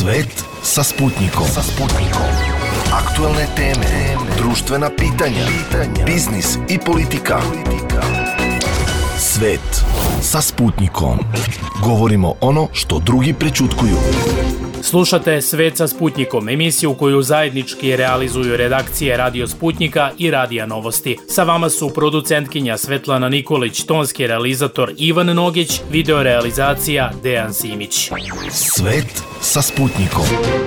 Svet sa Sputnikom. Aktuelne teme, društvena pitanja, biznis i politika. Svet sa Sputnikom. Govorimo ono što drugi prećutkuju. Slušate Svet sa Sputnikom, emisiju koju zajednički realizuju redakcije Radio Sputnika i Radija Novosti. Sa vama su producentkinja Svetlana Nikolić, tonski realizator Ivan Nogić, video realizacija Dejan Simić. Svet sa Sputnikom.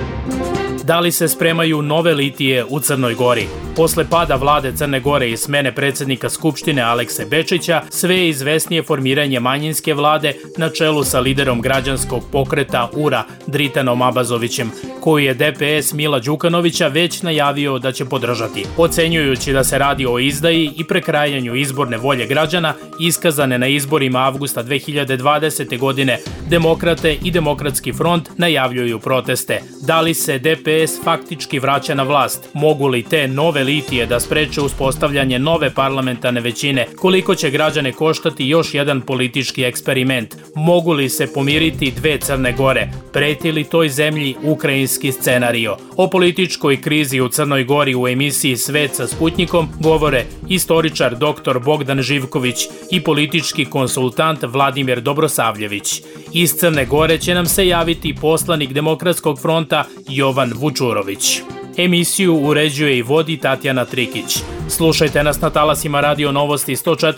Da li se spremaju nove litije u Crnoj Gori? Posle pada vlade Crne Gore i smene predsjednika Skupštine Alekse Bečića, sve je izvesnije formiranje manjinske vlade na čelu sa liderom građanskog pokreta URA Dritanom Abazovićem, koju je DPS Mila Đukanovića već najavio da će podržati, ocenjujući da se radi o izdaji i prekrajanju izborne volje građana iskazane na izborima avgusta 2020. godine. Demokrate i Demokratski front najavljuju proteste. Da li se DPS faktički vraća na vlast? Mogu li te nove litije da spreče uspostavljanje nove parlamentarne većine? Koliko će građane koštati još jedan politički eksperiment? Mogu li se pomiriti dve Crne Gore? Preti li toj zemlji ukrajinski scenario? O političkoj krizi u Crnoj Gori u emisiji Svet sa Sputnikom govore istoričar dr. Bogdan Živković i politički konsultant Vladimir Dobrosavljević. Iz Crne Gore će nam se javiti poslanik Demokratskog fronta Jovan Vučurović. Emisiju uređuje i vodi Tatjana Trikić. Slušajte nas na talasima Radio Novosti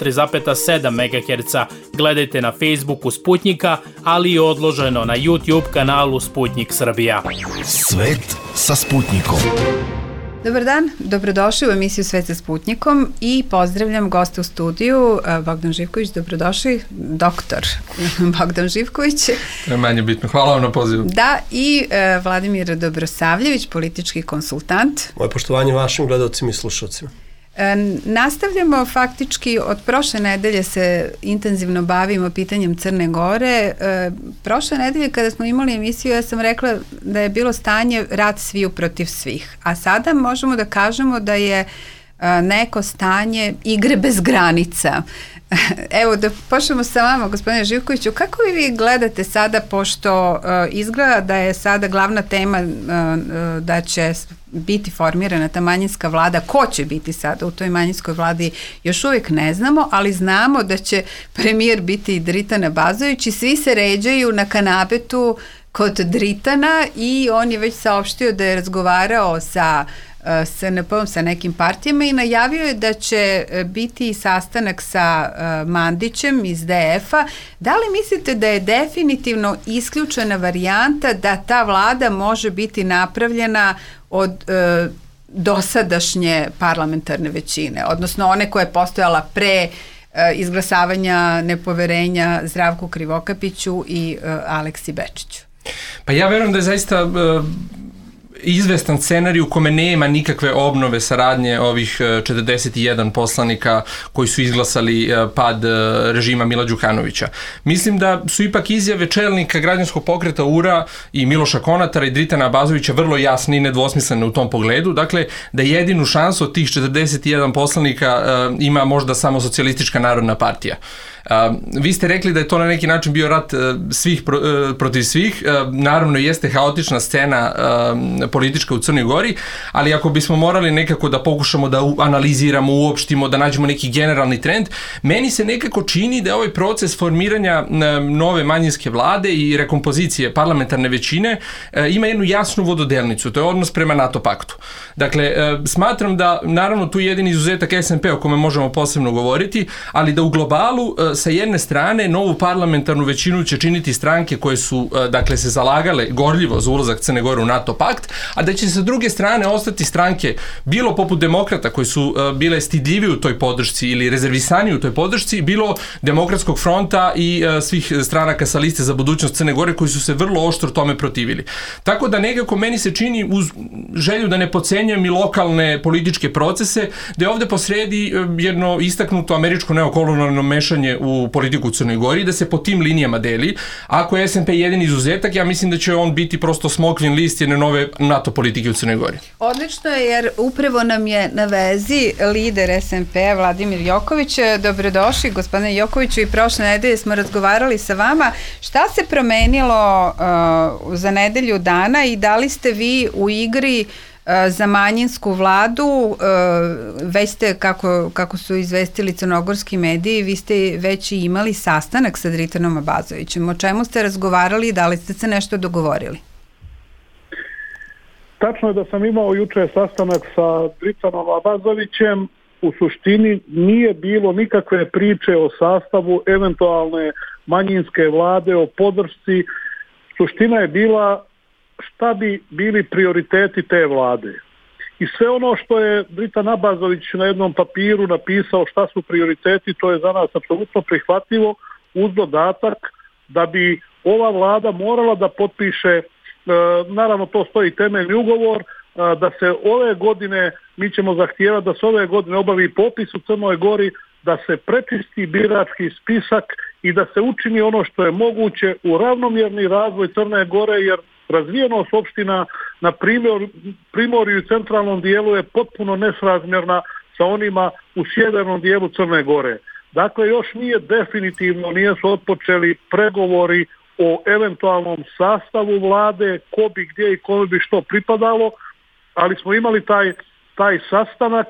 104,7 MHz, gledajte na Facebooku Sputnika, ali i odloženo na YouTube kanalu Sputnik Srbija. Svet sa Sputnikom. Dobar dan, dobrodošli u emisiju Svet sa Sputnikom i pozdravljam goste u studiju, Bogdan Živković, dobrodošli, doktor Bogdan Živković. To je manje bitno, hvala vam na pozivu. Da, i Vladimir Dobrosavljević, politički konsultant. Moje poštovanje vašim gledalcima i slušalcima. Nastavljamo faktički, od prošle nedelje se intenzivno bavimo pitanjem Crne Gore. Prošle nedelje kada smo imali emisiju ja sam rekla da je bilo stanje rat sviju protiv svih, a sada možemo da kažemo da je neko stanje igre bez granica. Evo da počnemo sa vama, gospodine Živkoviću, kako vi gledate sada, pošto izgleda da je sada glavna tema da će biti formirana ta manjinska vlada, ko će biti sada u toj manjinskoj vladi još uvijek ne znamo, ali znamo da će premijer biti Dritan Abazović i svi se ređaju na kanabetu kod Dritana i on je već saopštio da je razgovarao sa SNP-om, sa nekim partijama i najavio je da će biti sastanak sa Mandićem iz DF-a. Da li mislite da je definitivno isključena varijanta da ta vlada može biti napravljena od dosadašnje parlamentarne većine, odnosno one koja je postojala pre izglasavanja nepoverenja Zdravku Krivokapiću i Aleksi Bečiću? Pa ja verujem da je zaista izvestan scenarij u kome nema nikakve obnove saradnje ovih 41 poslanika koji su izglasali pad režima Mila Đukanovića. Mislim da su ipak izjave čelnika građanskog pokreta URA i Miloša Konatara i Dritana Abazovića vrlo jasne i nedvosmislene u tom pogledu. Dakle, da jedinu šansu od tih 41 poslanika ima možda samo Socijalistička narodna partija. Vi ste rekli da je to na neki način bio rat svih protiv svih. Naravno jeste haotična scena politička u Crnoj Gori, ali ako bismo morali nekako da pokušamo da analiziramo, uopštimo, da nađemo neki generalni trend, meni se nekako čini da je ovaj proces formiranja nove manjinske vlade i rekompozicije parlamentarne većine ima jednu jasnu vododelnicu, to je odnos prema NATO paktu. Dakle, smatram da naravno tu je jedini izuzetak SNP o kome možemo posebno govoriti, ali da u globalu sa jedne strane novu parlamentarnu većinu će činiti stranke koje su dakle se zalagale gorljivo za ulazak Crne Gore u NATO pakt, a da će sa druge strane ostati stranke bilo poput Demokrata koji su bile stidljivi u toj podršci ili rezervisani u toj podršci, bilo Demokratskog fronta i svih stranaka sa liste za budućnost Crne Gore koji su se vrlo oštro tome protivili. Tako da nekako meni se čini, uz želju da ne podcenjujem i lokalne političke procese, da je ovde posredi jedno istaknuto američko neokolonijalno mešanje u politiku u Crnoj Gori, da se po tim linijama deli. Ako je SNP jedini izuzetak, ja mislim da će on biti prosto smokvin list jedne nove NATO politike u Crnoj Gori. Odlično je, jer upravo nam je na vezi lider SNP-a Vladimir Joković. Dobrodošli, gospodine Jokoviću, i prošle nedelje smo razgovarali sa vama. Šta se promenilo za nedelju dana i da li ste vi u igri za manjinsku vladu? Već ste, kako su izvestili crnogorski mediji, vi ste već imali sastanak sa Dritanom Abazovićem. O čemu ste razgovarali i da li ste se nešto dogovorili? Tačno je da sam imao juče sastanak sa Dritanom Abazovićem. U suštini nije bilo nikakve priče o sastavu eventualne manjinske vlade, o podršci. Suština je bila šta bi bili prioriteti te vlade. I sve ono što je Dritan Abazović na jednom papiru napisao šta su prioriteti, to je za nas apsolutno prihvatljivo, uz dodatak da bi ova vlada morala da potpiše, naravno to stoji temeljni ugovor, da se ove godine, mi ćemo zahtijevati da se ove godine obavi popis u Crnoj Gori, da se prečisti birački spisak i da se učini ono što je moguće u ravnomjerni razvoj Crne Gore, jer razvijenost opština na primorju i centralnom dijelu je potpuno nesrazmjerna sa onima u sjevernom dijelu Crne Gore. Dakle, još nije definitivno, nisu otpočeli pregovori o eventualnom sastavu vlade, ko bi gdje i kome bi što pripadalo, ali smo imali taj sastanak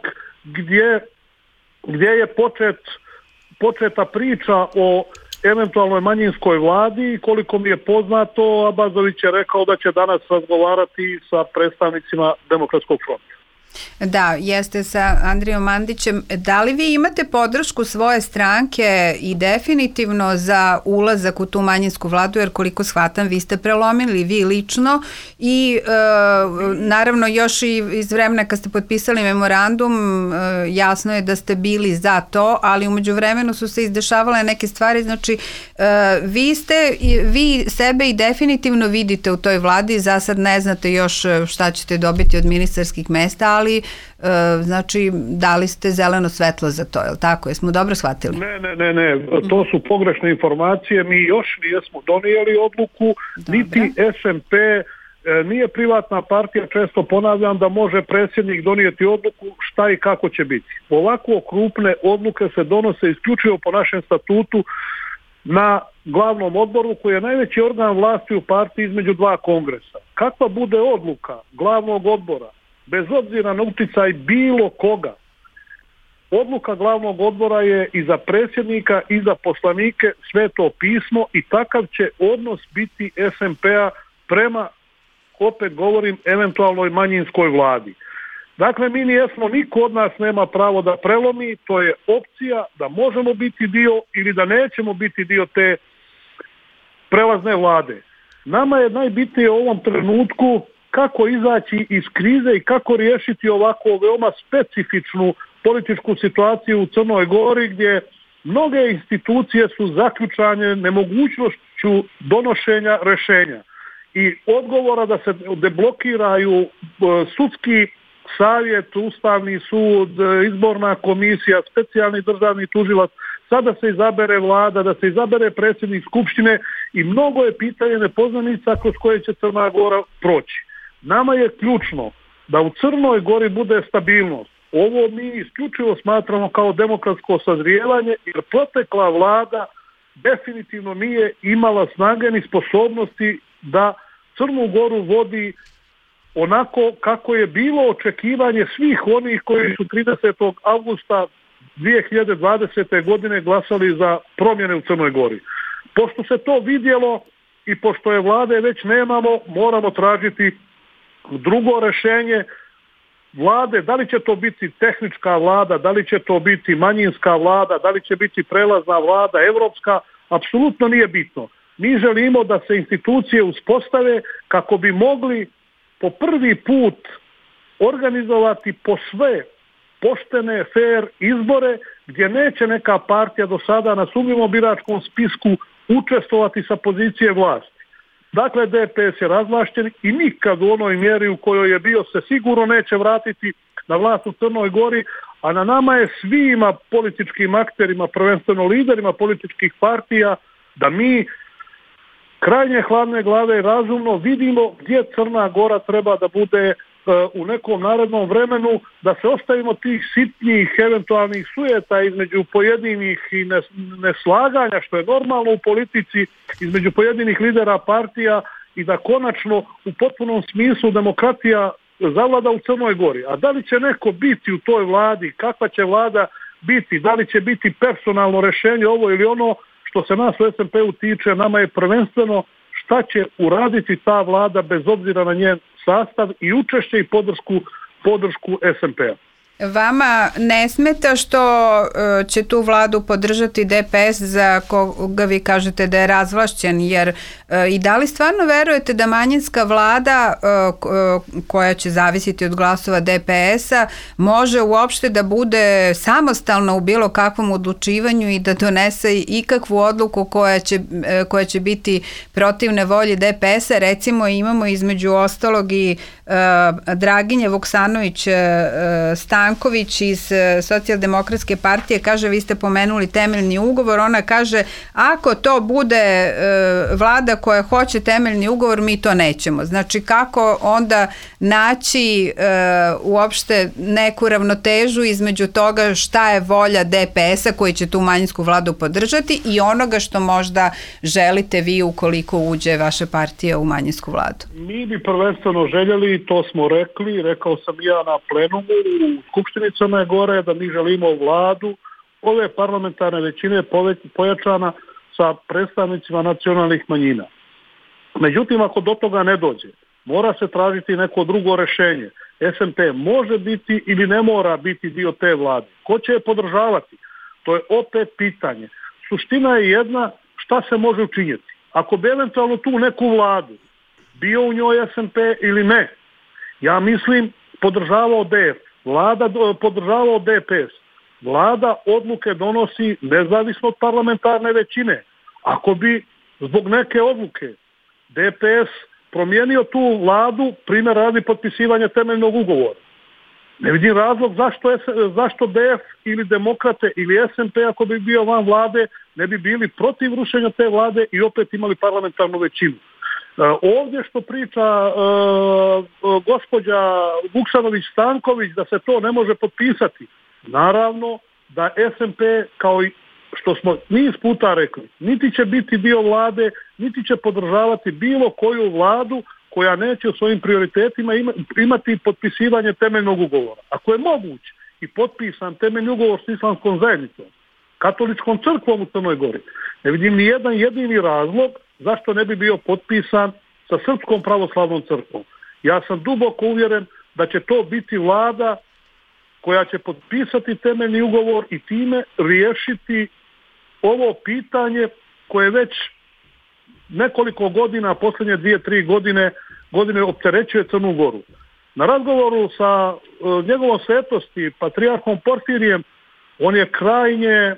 gdje je početa priča o eventualnoj manjinskoj vladi i koliko mi je poznato, Abazović je rekao da će danas razgovarati sa predstavnicima Demokratskog fronta. Da, jeste sa Andrijom Mandićem. Da li vi imate podršku svoje stranke i definitivno za ulazak u tu manjinsku vladu, jer koliko shvatam vi ste prelomili, vi lično, i naravno još i iz vremena kad ste potpisali memorandum jasno je da ste bili za to, ali u međuvremenu su se izdešavale neke stvari, znači vi sebe i definitivno vidite u toj vladi, za sad ne znate još šta ćete dobiti od ministarskih mesta, ali znači dali ste zeleno svetlo za to, je li tako? Jesmo dobro shvatili? Ne, to su pogrešne informacije, mi još nismo donijeli odluku, niti SNP nije privatna partija, često ponavljam da može predsjednik donijeti odluku šta i kako će biti. Ovako krupne odluke se donose isključivo po našem statutu na glavnom odboru koji je najveći organ vlasti u partiji između dva kongresa. Kakva bude odluka glavnog odbora, bez obzira na utjecaj bilo koga, odluka glavnog odbora je i za predsjednika i za poslanike Sveto pismo i takav će odnos biti SNP-a prema, opet govorim, eventualnoj manjinskoj vladi. Dakle, mi nijesmo, niko od nas nema pravo da prelomi, to je opcija da možemo biti dio ili da nećemo biti dio te prelazne vlade. Nama je najbitnije u ovom trenutku kako izaći iz krize i kako riješiti ovako veoma specifičnu političku situaciju u Crnoj Gori gdje mnoge institucije su zaključane nemogućnošću donošenja rješenja i odgovora da se deblokiraju sudski savjet, Ustavni sud, izborna komisija, specijalni državni tužilac, sada se izabere vlada, da se izabere predsjednik skupštine i mnogo je pitanje nepoznanica kroz koje će Crna Gora proći. Nama je ključno da u Crnoj Gori bude stabilnost. Ovo mi isključivo smatramo kao demokratsko sazrijevanje, jer protekla vlada definitivno nije imala snage ni sposobnosti da Crnu Goru vodi onako kako je bilo očekivanje svih onih koji su 30. avgusta 2020. godine glasali za promjene u Crnoj Gori. Pošto se to vidjelo i pošto je vlade već nemamo, moramo tražiti drugo rješenje vlade, da li će to biti tehnička vlada, da li će to biti manjinska vlada, da li će biti prelazna vlada, evropska, apsolutno nije bitno. Mi želimo da se institucije uspostave kako bi mogli po prvi put organizovati po sve poštene, fair izbore gdje neće neka partija do sada na sumnjivom biračkom spisku učestvovati sa pozicije vlasti. Dakle, DPS je razvlašćen i nikad u onoj mjeri u kojoj je bio se sigurno neće vratiti na vlast u Crnoj Gori, a na nama je svima političkim akterima, prvenstveno liderima političkih partija, da mi krajnje hladne glave i razumno vidimo gdje Crna Gora treba da bude u nekom narednom vremenu, da se ostavimo tih sitnijih eventualnih sujeta između pojedinih i neslaganja, što je normalno u politici, između pojedinih lidera partija, i da konačno u potpunom smislu demokratija zavlada u Crnoj Gori. A da li će neko biti u toj vladi, kakva će vlada biti, da li će biti personalno rješenje ovo ili ono, što se nas u SMP-u tiče, nama je prvenstveno šta će uraditi ta vlada bez obzira na njen sastav i učešće i podršku SMP-a. Vama ne smeta što će tu vladu podržati DPS za koga vi kažete da je razvlašćen, jer i da li stvarno verujete da manjinska vlada koja će zavisiti od glasova DPS-a može uopšte da bude samostalna u bilo kakvom odlučivanju i da donese ikakvu odluku koja će biti protivne volji DPS-a? Recimo imamo između ostalog i Draginje Vuksanović Stanković iz Socijaldemokratske partije, kaže, vi ste pomenuli temeljni ugovor, ona kaže ako to bude vlada koja hoće temeljni ugovor, mi to nećemo. Znači kako onda naći uopšte neku ravnotežu između toga šta je volja DPS-a koji će tu manjinsku vladu podržati i onoga što možda želite vi ukoliko uđe vaša partija u manjinsku vladu? Mi bi prvenstveno željeli, to smo rekao sam ja na plenumu u Skupštini Crne Gore, da mi želimo vladu ove parlamentarne većine pojačana sa predstavnicima nacionalnih manjina. Međutim, ako do toga ne dođe, mora se tražiti neko drugo rješenje. SMP može biti ili ne mora biti dio te vlade. Ko će je podržavati? To je opet pitanje. Suština je jedna, šta se može učiniti. Ako bi eventualno tu neku vladu bio u njoj SMP ili ne, ja mislim podržavao DF, vlada podržavao DPS, vlada odluke donosi nezavisno od parlamentarne većine. Ako bi zbog neke odluke DPS promijenio tu vladu, primjer radi potpisivanja temeljnog ugovora, ne vidim razlog zašto DF ili Demokrate ili SMP, ako bi bio van vlade, ne bi bili protiv rušenja te vlade i opet imali parlamentarnu većinu. Ovdje što priča gospođa Vuksanović-Stanković da se to ne može potpisati, naravno da SMP, kao i što smo niz puta rekli, niti će biti dio vlade, niti će podržavati bilo koju vladu koja neće u svojim prioritetima imati potpisivanje temeljnog ugovora. Ako je moguće i potpisan temeljni ugovor s islamskom zajednicom, katoličkom crkvom u Crnoj Gori, ne vidim ni jedan jedini razlog zašto ne bi bio potpisan sa Srpskom pravoslavnom crkvom. Ja sam duboko uvjeren da će to biti vlada koja će potpisati temeljni ugovor i time riješiti ovo pitanje koje već nekoliko godina, posljednje 2-3 godine opterećuje Crnu Goru. Na razgovoru sa njegovom svetosti, patrijarhom Porfirijem, on je krajnje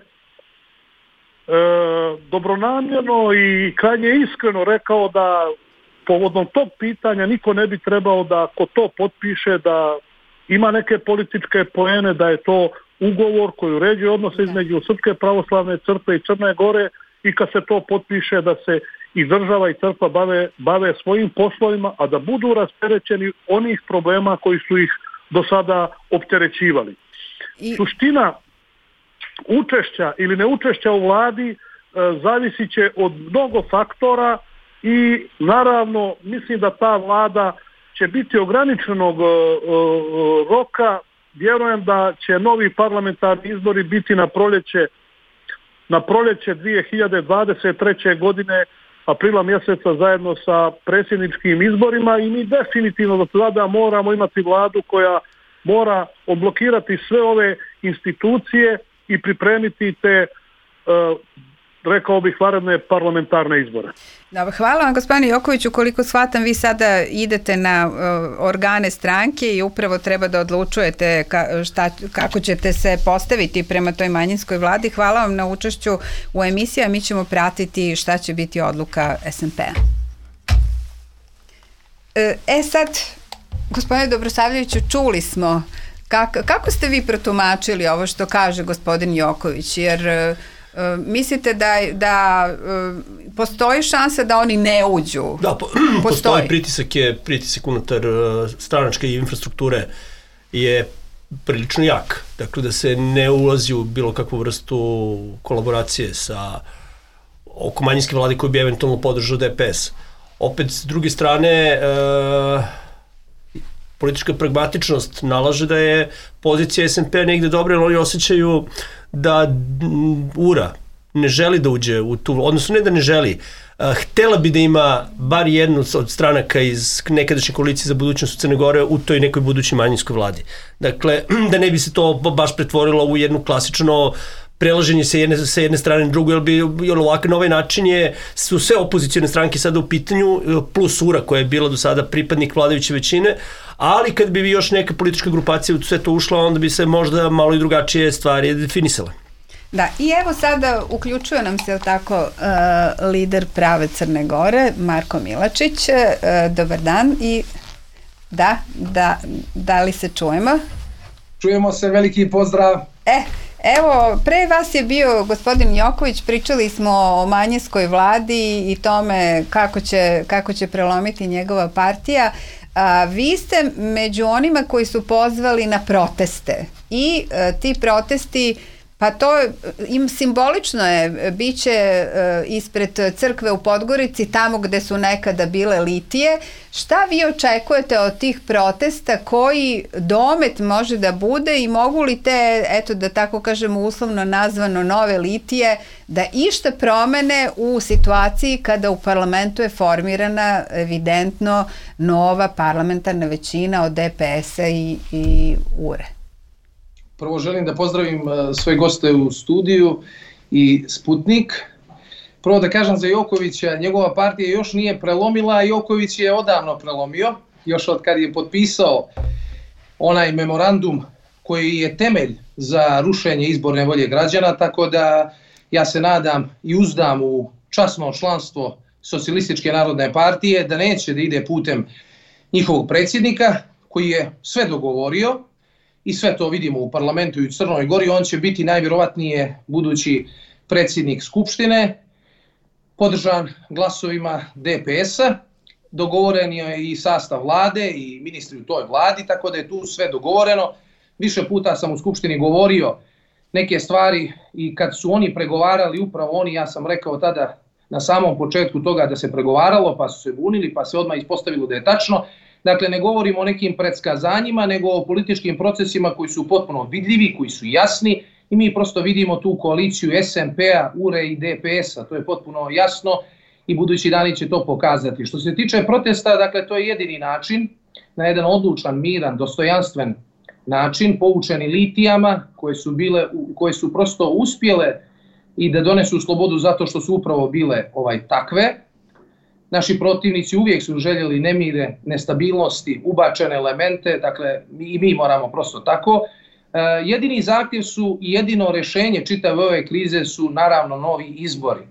dobronamjerno i krajnje iskreno rekao da povodom tog pitanja niko ne bi trebao da ko to potpiše da ima neke političke poene, da je to ugovor koji uređuje odnose između Srpske pravoslavne crkve i Crne Gore i kad se to potpiše da se i država i crkva bave svojim poslovima, a da budu rasterećeni onih problema koji su ih do sada opterećivali. Suština učešća ili neučešća u vladi zavisit će od mnogo faktora i naravno mislim da ta vlada će biti ograničenog roka. Vjerujem da će novi parlamentarni izbori biti na proljeće 2023. godine, aprila mjeseca, zajedno sa predsjedničkim izborima, i mi definitivno do tada moramo imati vladu koja mora odblokirati sve ove institucije i pripremiti te, rekao bih, vanredne parlamentarne izbore. Dobro, hvala vam, gospodine Jokoviću. Koliko shvatam, vi sada idete na organe stranke i upravo treba da odlučujete kako ćete se postaviti prema toj manjinskoj vladi. Hvala vam na učešću u emisiji, a mi ćemo pratiti šta će biti odluka SMP-a. Sad, gospodine Dobrosavljeviću, čuli smo Kako ste vi protumačili ovo što kaže gospodin Joković? Jer mislite da postoji šansa da oni ne uđu? Da, postoji pritisak unutar stranačke infrastrukture je prilično jak. Dakle, da se ne ulazi u bilo kakvu vrstu kolaboracije oko manjinske vlade koju bi eventualno podržao DPS. Opet, s druge strane, politička pragmatičnost nalaže da je pozicija SMP negde dobra, jer oni osjećaju da URA ne želi da uđe u tu, odnosno ne da ne želi, htela bi da ima bar jednu od stranaka iz nekadašnje koalicije za budućnost u Crne Gore u toj nekoj budućoj manjinskoj vladi. Dakle, da ne bi se to baš pretvorilo u jednu klasično prelaženje sa jedne strane na drugu, jer na ovaj način su sve opozicijone stranke sada u pitanju, plus URA koja je bila do sada pripadnik vladajuće većine, ali kad bi još neka politička grupacija u sve to ušla, onda bi se možda malo i drugačije stvari definisale. Da, i evo sada uključuje nam se tako lider Prave Crne Gore, Marko Milačić. Dobar dan i da li se čujemo? Čujemo se, veliki pozdrav. Evo, pre vas je bio gospodin Joković, pričali smo o manjinskoj vladi i tome kako će prelomiti njegova partija. Vi ste među onima koji su pozvali na proteste i ti protesti, pa to im simbolično je, bit će ispred crkve u Podgorici, tamo gde su nekada bile litije. Šta vi očekujete od tih protesta, koji domet može da bude i mogu li te, eto da tako kažemo uslovno nazvano, nove litije da išta promene u situaciji kada u parlamentu je formirana evidentno nova parlamentarna većina od DPS-a i URE? Prvo želim da pozdravim sve goste u studiju i Sputnik. Prvo da kažem za Jokovića, njegova partija još nije prelomila, a Joković je odavno prelomio, još od kad je potpisao onaj memorandum koji je temelj za rušenje izborne volje građana, tako da ja se nadam i uzdam u časno članstvo Socijalističke narodne partije da neće da ide putem njihovog predsjednika koji je sve dogovorio. I sve to vidimo u parlamentu i u Crnoj Gori, on će biti najvjerovatnije budući predsjednik Skupštine, podržan glasovima DPS-a, dogovoren je i sastav vlade i ministri u toj vladi, tako da je tu sve dogovoreno. Više puta sam u Skupštini govorio neke stvari i kad su oni pregovarali, upravo oni, ja sam rekao tada na samom početku toga da se pregovaralo, pa su se bunili, pa se odmah ispostavilo da je tačno. Dakle, ne govorimo o nekim predskazanjima, nego o političkim procesima koji su potpuno vidljivi, koji su jasni i mi prosto vidimo tu koaliciju SMP-a, URE i DPS-a, to je potpuno jasno i budući dani će to pokazati. Što se tiče protesta, dakle, to je jedini način, na jedan odlučan, miran, dostojanstven način, poučeni litijama koje su prosto uspjele i da donesu slobodu zato što su upravo bile takve. Naši protivnici uvijek su željeli nemire, nestabilnosti, ubačene elemente, dakle i mi moramo prosto tako. Jedini zahtjev su i jedino rješenje čitave ove krize su naravno novi izbori.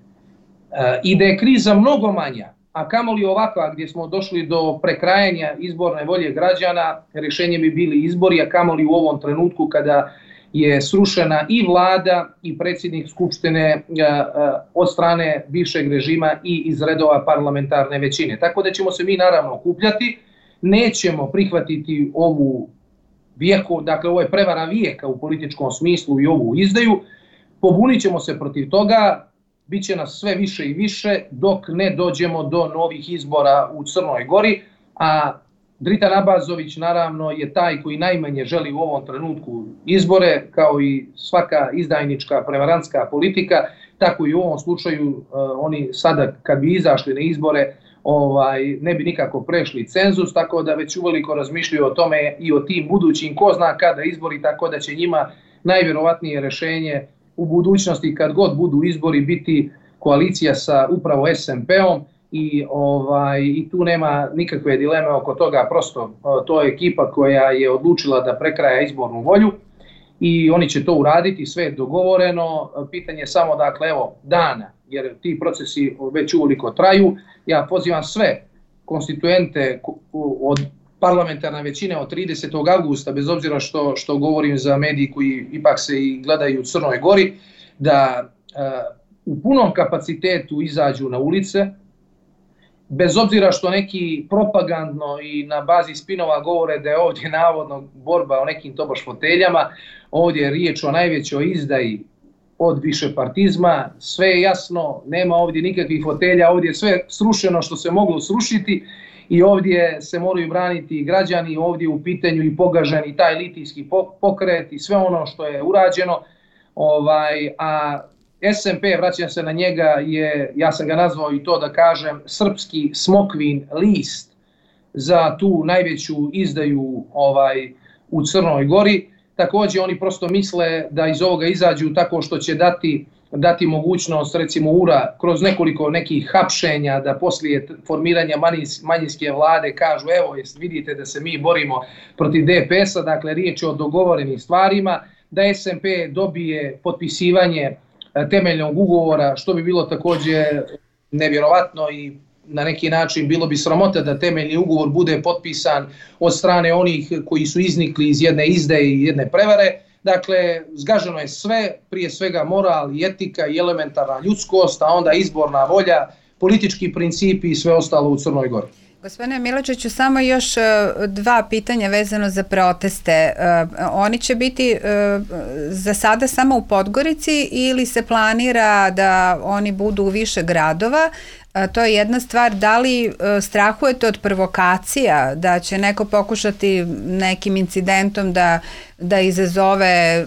I da je kriza mnogo manja, a kamoli ovakva gdje smo došli do prekrajanja izborne volje građana, rješenje bi bili izbori, a kamoli u ovom trenutku kada je srušena i vlada i predsjednik Skupštine od strane bivšeg režima i iz redova parlamentarne većine. Tako da ćemo se mi naravno okupljati, nećemo prihvatiti ovu vijeku, dakle ovo je prevara vijeka u političkom smislu i ovu izdaju, pobunit ćemo se protiv toga, bit će nas sve više i više dok ne dođemo do novih izbora u Crnoj Gori, a Dritan Abazović naravno je taj koji najmanje želi u ovom trenutku izbore, kao i svaka izdajnička prevarantska politika, tako i u ovom slučaju oni sada kad bi izašli na izbore ne bi nikako prešli cenzus, tako da već uveliko razmišljaju o tome i o tim budućim ko zna kada izbori, tako da će njima najvjerovatnije rješenje u budućnosti kad god budu izbori biti koalicija sa upravo SMP-om. I tu nema nikakve dileme oko toga, prosto to je ekipa koja je odlučila da prekraja izbornu volju i oni će to uraditi, sve je dogovoreno, pitanje je samo dana, jer ti procesi već uveliko traju. Ja pozivam sve konstituente od parlamentarna većina od 30. avgusta, bez obzira što govorim za mediji koji ipak se i gledaju u Crnoj Gori, da u punom kapacitetu izađu na ulice, bez obzira što neki propagandno i na bazi spinova govore da je ovdje navodno borba o nekim tobož foteljama, ovdje je riječ o najvećoj izdaji od višepartizma, sve je jasno, nema ovdje nikakvih fotelja, ovdje je sve srušeno što se moglo srušiti i ovdje se moraju braniti građani, ovdje u pitanju i pogaženi taj litijski pokret i sve ono što je urađeno, a SMP, vraćam se na njega, je, ja sam ga nazvao i to da kažem, srpski smokvin list za tu najveću izdaju u Crnoj Gori. Također oni prosto misle da iz ovoga izađu tako što će dati mogućnost, recimo URA, kroz nekoliko nekih hapšenja, da poslije formiranja manjinske vlade kažu evo vidite da se mi borimo protiv DPS-a, dakle riječ je o dogovorenim stvarima, da SMP dobije potpisivanje temeljnog ugovora, što bi bilo također nevjerovatno i na neki način bilo bi sramota da temeljni ugovor bude potpisan od strane onih koji su iznikli iz jedne izdaje i jedne prevare. Dakle, zgaženo je sve, prije svega moral i etika i elementarna ljudskost, a onda izborna volja, politički principi i sve ostalo u Crnoj Gori. Gospodine Miločiću, samo još dva pitanja vezano za proteste. Oni će biti za sada samo u Podgorici ili se planira da oni budu u više gradova? To je jedna stvar. Da li strahujete od provokacija, da će neko pokušati nekim incidentom da izazove,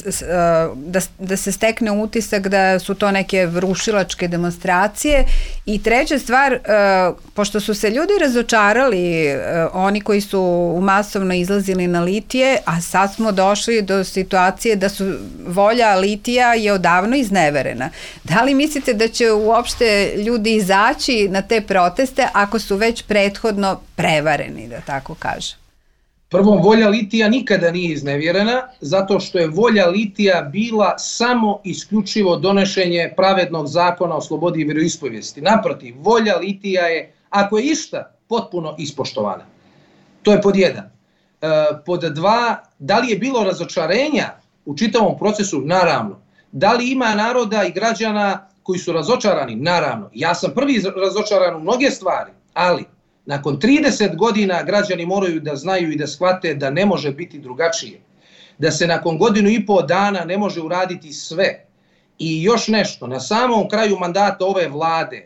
da se stekne utisak da su to neke rušilačke demonstracije? I treća stvar, pošto su se ljudi razočarali, oni koji su masovno izlazili na litije, a sad smo došli do situacije da su volja litija je odavno izneverena. Da li mislite da će uopšte ljudi izaći na te proteste ako su već prethodno prevareni, da tako kažem? Prvo, volja litija nikada nije iznevjerena, zato što je volja litija bila samo isključivo donošenje pravednog zakona o slobodi i vjeroispovijesti. Naprotiv, volja litija je, ako je išta, potpuno ispoštovana. To je pod jedan. Pod dva, da li je bilo razočarenja u čitavom procesu? Naravno. Da li ima naroda i građana koji su razočarani? Naravno. Ja sam prvi razočaran u mnoge stvari, ali nakon 30 godina građani moraju da znaju i da shvate da ne može biti drugačije. Da se nakon 1,5 dana ne može uraditi sve. I još nešto, na samom kraju mandata ove vlade,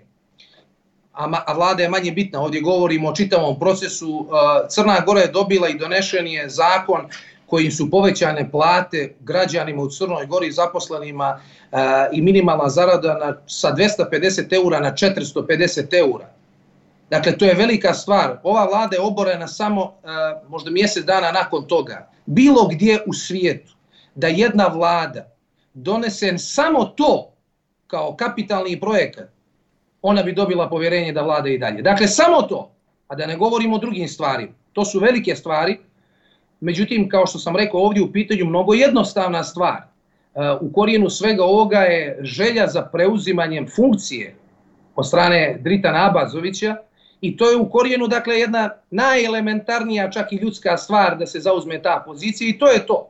a vlada je manje bitna, ovdje govorimo o čitavom procesu, Crna Gora je dobila i donešen je zakon kojim su povećane plate građanima u Crnoj Gori, zaposlenima i minimalna zarada sa 250 eura na 450 eura. Dakle, to je velika stvar. Ova vlada je oborena samo možda mjesec dana nakon toga. Bilo gdje u svijetu da jedna vlada donese samo to kao kapitalni projekat, ona bi dobila povjerenje da vlada i dalje. Dakle, samo to, a da ne govorimo o drugim stvarima. To su velike stvari. Međutim, kao što sam rekao, ovdje u pitanju mnogo jednostavna stvar. U korijenu svega ovoga je želja za preuzimanjem funkcije od strane Dritana Abazovića i to je u korijenu, dakle, jedna najelementarnija, čak i ljudska stvar da se zauzme ta pozicija i to je to.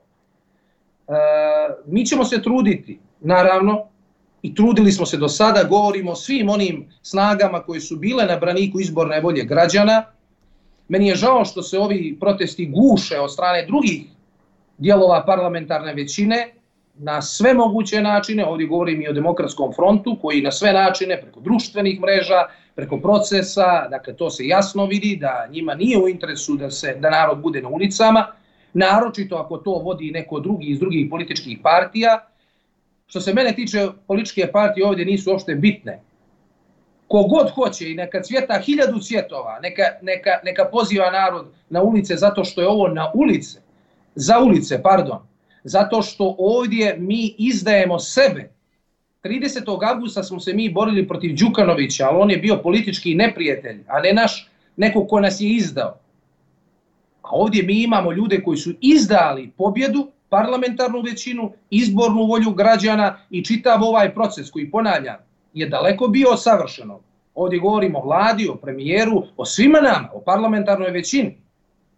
Mi ćemo se truditi, naravno, i trudili smo se do sada, govorimo o svim onim snagama koje su bile na braniku izborne volje građana. Meni je žao što se ovi protesti guše od strane drugih dijelova parlamentarne većine na sve moguće načine. Ovdje govorim i o Demokratskom frontu koji na sve načine, preko društvenih mreža, preko procesa, dakle to se jasno vidi da njima nije u interesu da narod bude na ulicama, naročito ako to vodi neko drugi iz drugih političkih partija. Što se mene tiče, političke partije ovdje nisu uopšte bitne. Kogod hoće i neka cvjeta 1000 cvjetova, neka poziva narod na ulice zato što je ovo na ulice, za ulice, pardon, zato što ovdje mi izdajemo sebe. 30. avgusta smo se mi borili protiv Đukanovića, ali on je bio politički neprijatelj, a ne neko ko nas je izdao. A ovdje mi imamo ljude koji su izdali pobjedu, parlamentarnu većinu, izbornu volju građana i čitav ovaj proces koji, ponavljam, je daleko bio savršeno. Ovdje govorimo o vladi, o premijeru, o svima nama, o parlamentarnoj većini.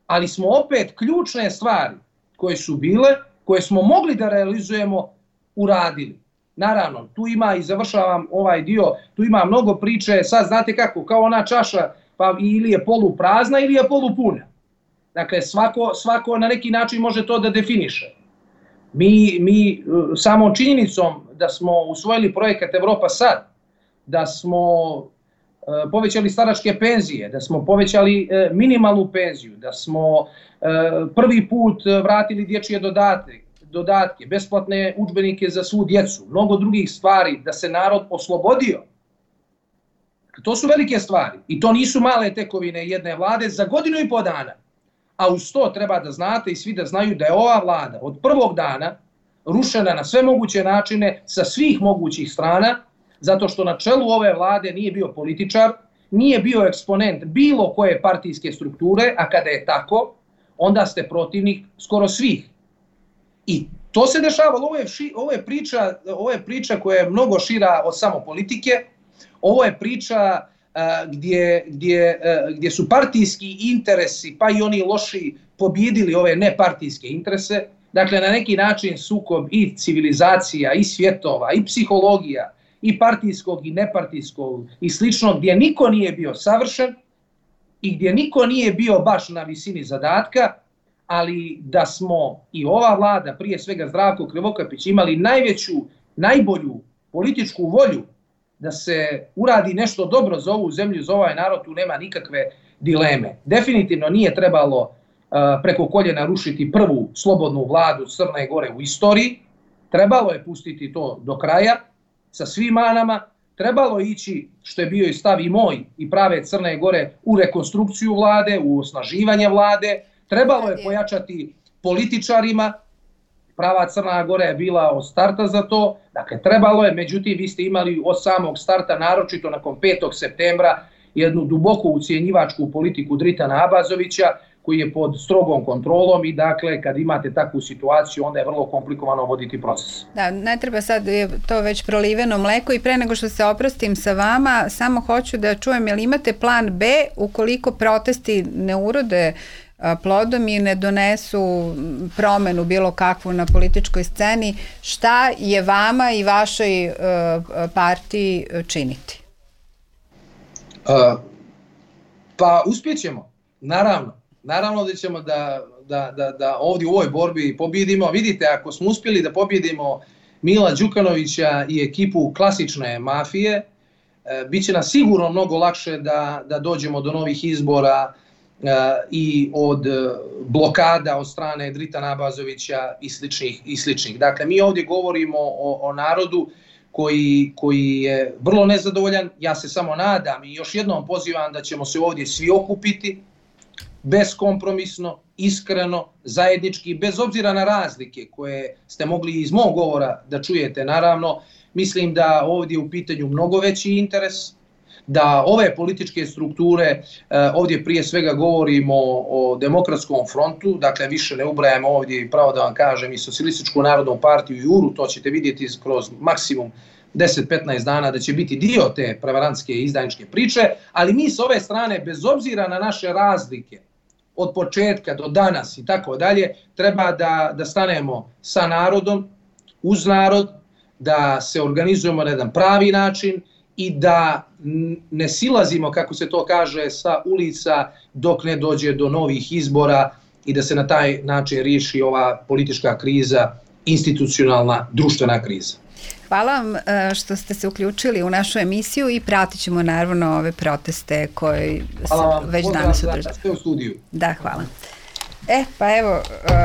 ali smo opet ključne stvari koje su bile, koje smo mogli da realizujemo, uradili. Naravno, tu ima, i završavam ovaj dio, tu ima mnogo priče, sad znate kako, kao ona čaša, pa ili je poluprazna ili je polupuna. Dakle, svako na neki način može to da definiše. Mi samom činjenicom da smo usvojili projekat Evropa sad, da smo povećali staračke penzije, da smo povećali minimalnu penziju, da smo prvi put vratili dječje dodatke, besplatne udžbenike za svu djecu, mnogo drugih stvari, da se narod oslobodio. To su velike stvari i to nisu male tekovine jedne vlade za 1,5 godinu. A uz to treba da znate i svi da znaju da je ova vlada od prvog dana rušena na sve moguće načine sa svih mogućih strana, zato što na čelu ove vlade nije bio političar, nije bio eksponent bilo koje partijske strukture, a kada je tako, onda ste protivnik skoro svih. I to se dešavalo, ovo je priča koja je mnogo šira od samo politike, ovo je priča gdje su partijski interesi, pa i oni loši, pobjedili ove nepartijske interese. Dakle, na neki način sukob i civilizacija, i svjetova, i psihologija, i partijskog i nepartijskog i slično, gdje niko nije bio savršen i gdje niko nije bio baš na visini zadatka, ali da smo i ova vlada, prije svega Zdravko Krivokapić, imali najveću, najbolju političku volju da se uradi nešto dobro za ovu zemlju, za ovaj narod, tu nema nikakve dileme. Definitivno nije trebalo preko koljena rušiti prvu slobodnu vladu Crne Gore u istoriji, trebalo je pustiti to do kraja, sa svim manama, trebalo ići, što je bio i stav i moj i prave Crne Gore, u rekonstrukciju vlade, u osnaživanje vlade, trebalo je pojačati političarima, prava Crna Gora je bila od starta za to, dakle trebalo je, međutim vi ste imali od samog starta, naročito nakon 5. septembra, jednu duboko ucjenjivačku politiku Dritana Abazovića, koji je pod strogom kontrolom i dakle kad imate takvu situaciju onda je vrlo komplikovano voditi proces. Da, ne treba sad, je to već proliveno mleko i pre nego što se oprostim sa vama, samo hoću da čujem, jel imate plan B ukoliko protesti ne urode plodom i ne donesu promenu bilo kakvu na političkoj sceni, šta je vama i vašoj partiji činiti? Pa uspjećemo, naravno. Naravno da ćemo da ovdje u ovoj borbi pobjedimo. Vidite, ako smo uspjeli da pobjedimo Mila Đukanovića i ekipu klasične mafije, bit će nas sigurno mnogo lakše da dođemo do novih izbora i od blokada od strane Dritana Abazovića i sličnih. Dakle, mi ovdje govorimo o narodu koji je vrlo nezadovoljan. Ja se samo nadam i još jednom pozivam da ćemo se ovdje svi okupiti, beskompromisno, iskreno, zajednički, bez obzira na razlike koje ste mogli iz mog govora da čujete. Naravno, mislim da ovdje u pitanju mnogo veći interes, da ove političke strukture, ovdje prije svega govorimo o Demokratskom frontu, dakle više ne ubrajamo ovdje i pravo da vam kažem i Socijalističku narodnu partiju i URU, to ćete vidjeti kroz maksimum 10-15 dana da će biti dio te prevarantske i izdajničke priče, ali mi s ove strane, bez obzira na naše razlike, od početka do danas i tako dalje, treba da stanemo sa narodom, uz narod, da se organizujemo na jedan pravi način i da ne silazimo, kako se to kaže, sa ulica dok ne dođe do novih izbora i da se na taj način riješi ova politička kriza, institucionalna, društvena kriza. Hvala vam što ste se uključili u našu emisiju i pratit ćemo naravno ove proteste koje se već danas održavaju. Da, hvala. Pa evo,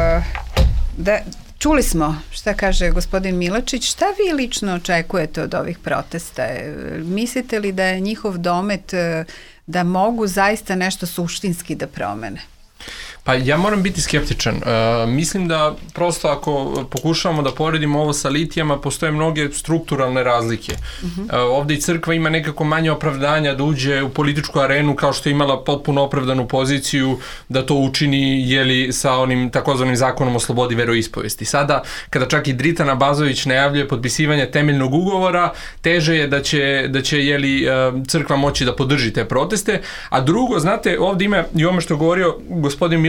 čuli smo šta kaže gospodin Miločić. Šta vi lično očekujete od ovih protesta? Mislite li da je njihov domet da mogu zaista nešto suštinski da promene? Pa ja moram biti skeptičan. Mislim da prosto ako pokušavamo da poredimo ovo sa litijama, postoje mnoge strukturalne razlike. Ovdje i crkva ima nekako manje opravdanja da uđe u političku arenu kao što je imala potpuno opravdanu poziciju da to učini sa onim takozvanim zakonom o slobodi veroispovesti. Sada, kada čak i Dritan Abazović najavljuje potpisivanje temeljnog ugovora, teže je da će crkva moći da podrži te proteste. A drugo, znate, ovdje ima i ono što je govorio gospodin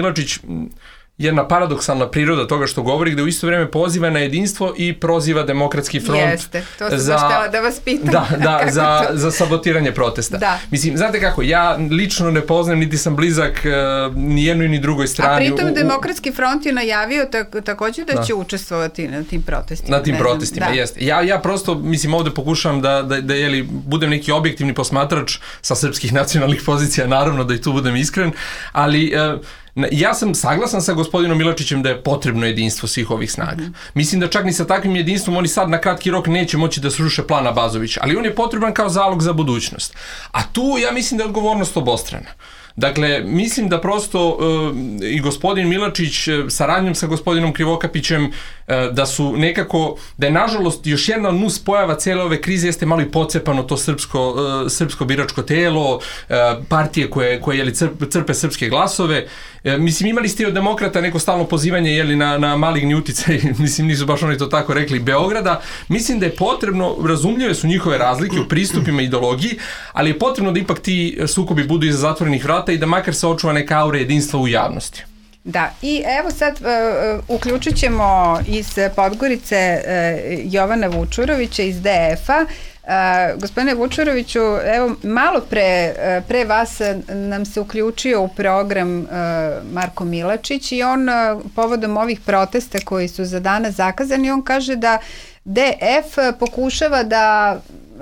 Milačić jedna paradoksalna priroda toga što govori, gde u isto vrijeme poziva na jedinstvo i proziva Demokratski front. Jeste, to sam baš htjela da vas pitam. za sabotiranje protesta. Da. Mislim, znate kako, ja lično ne poznajem, niti sam blizak ni jednoj ni drugoj strani. A pritom Demokratski front je najavio također da će učestvovati na tim protestima. Na tim protestima, jeste. Ja prosto, mislim, ovde pokušavam da budem neki objektivni posmatrač sa srpskih nacionalnih pozicija, naravno da i tu budem iskren, ali ja sam saglasan sa gospodinom Milačićem da je potrebno jedinstvo svih ovih snaga. Mislim da čak ni sa takvim jedinstvom oni sad na kratki rok neće moći da sruše plan Abazovića, ali on je potreban kao zalog za budućnost. A tu ja mislim da je odgovornost obostrana. Dakle, mislim da prosto i gospodin Milačić saradnjom sa gospodinom Krivokapićem da su nekako, da je nažalost još jedna nus pojava cijele ove krize jeste malo i pocepano to srpsko biračko telo, partije koje crpe srpske glasove. Mislim, imali ste i od demokrata neko stalno pozivanje na maligni uticaj, mislim, nisu baš oni to tako rekli, Beograda. Mislim da je potrebno, razumljive su njihove razlike u pristupima i ideologiji, ali je potrebno da ipak ti sukobi budu iza zatvorenih vrata i da makar se očuva neka aura jedinstva u javnosti. Da, i evo sad uključit ćemo iz Podgorice Jovana Vučurovića iz DF-a. Gospodine Vučuroviću, evo malo pre vas nam se uključio u program Marko Milačić i on povodom ovih protesta koji su za danas zakazani, on kaže da DF pokušava da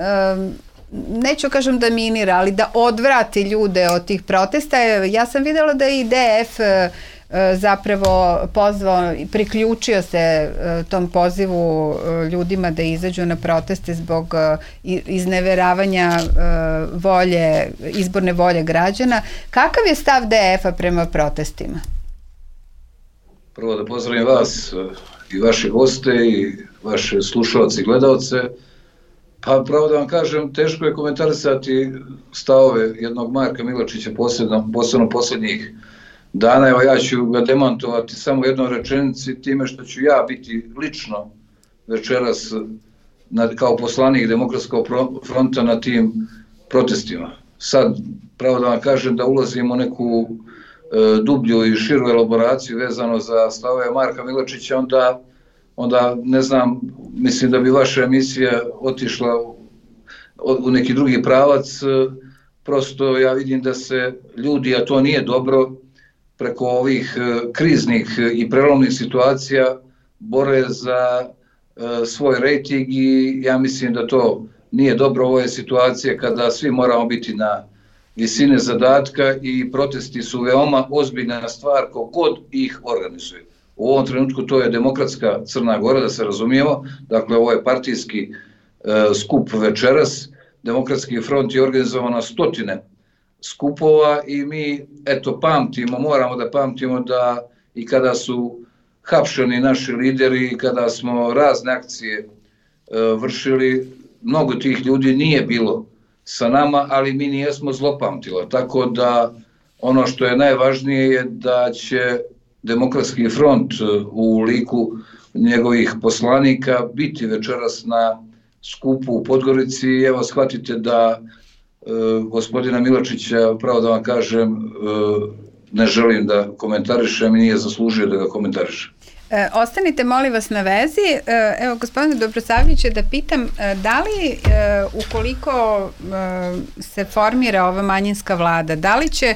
neću kažem da minira, ali da odvrati ljude od tih protesta. Ja sam vidjela da i DF zapravo pozvao i priključio se tom pozivu ljudima da izađu na proteste zbog izneveravanja izborne volje građana. Kakav je stav DF-a prema protestima? Prvo da pozdravim vas i vaše goste i vaše slušalce i gledalce. Pa pravo da vam kažem, teško je komentarisati stavove jednog Marka Milačića posebno posljednjih dana. Evo, ja ću ga demantovati samo jednom rečenici time što ću ja biti lično večeras kao poslanik Demokratskog fronta na tim protestima. Sad, pravo da vam kažem da ulazimo u neku dublju i širu elaboraciju vezano za stavove Marka Milačića, onda ne znam, mislim da bi vaša emisija otišla u neki drugi pravac. Prosto ja vidim da se ljudi, a to nije dobro, preko ovih kriznih i prelomnih situacija bore za svoj rejting i ja mislim da to nije dobro. Ovo je situacija kada svi moramo biti na visine zadatka i protesti su veoma ozbiljna stvar kogod ih organizuje. U ovom trenutku to je Demokratska Crna Gora, da se razumijemo, dakle ovo je partijski skup večeras, Demokratski front je organizovano 100 skupova i mi pamtimo, moramo da pamtimo da i kada su hapšeni naši lideri i kada smo razne akcije vršili, mnogo tih ljudi nije bilo sa nama, ali mi nijesmo zlopamtila. Tako da ono što je najvažnije je da će Demokratski front u liku njegovih poslanika biti večeras na skupu u Podgorici i evo shvatite da gospodina Milačića, pravo da vam kažem, ne želim da komentarišem i nije zaslužio da ga komentarišem. Ostanite molim vas na vezi. Evo, gospodine Dobrosavljeviće, da pitam, da li ukoliko se formira ova manjinska vlada, da li će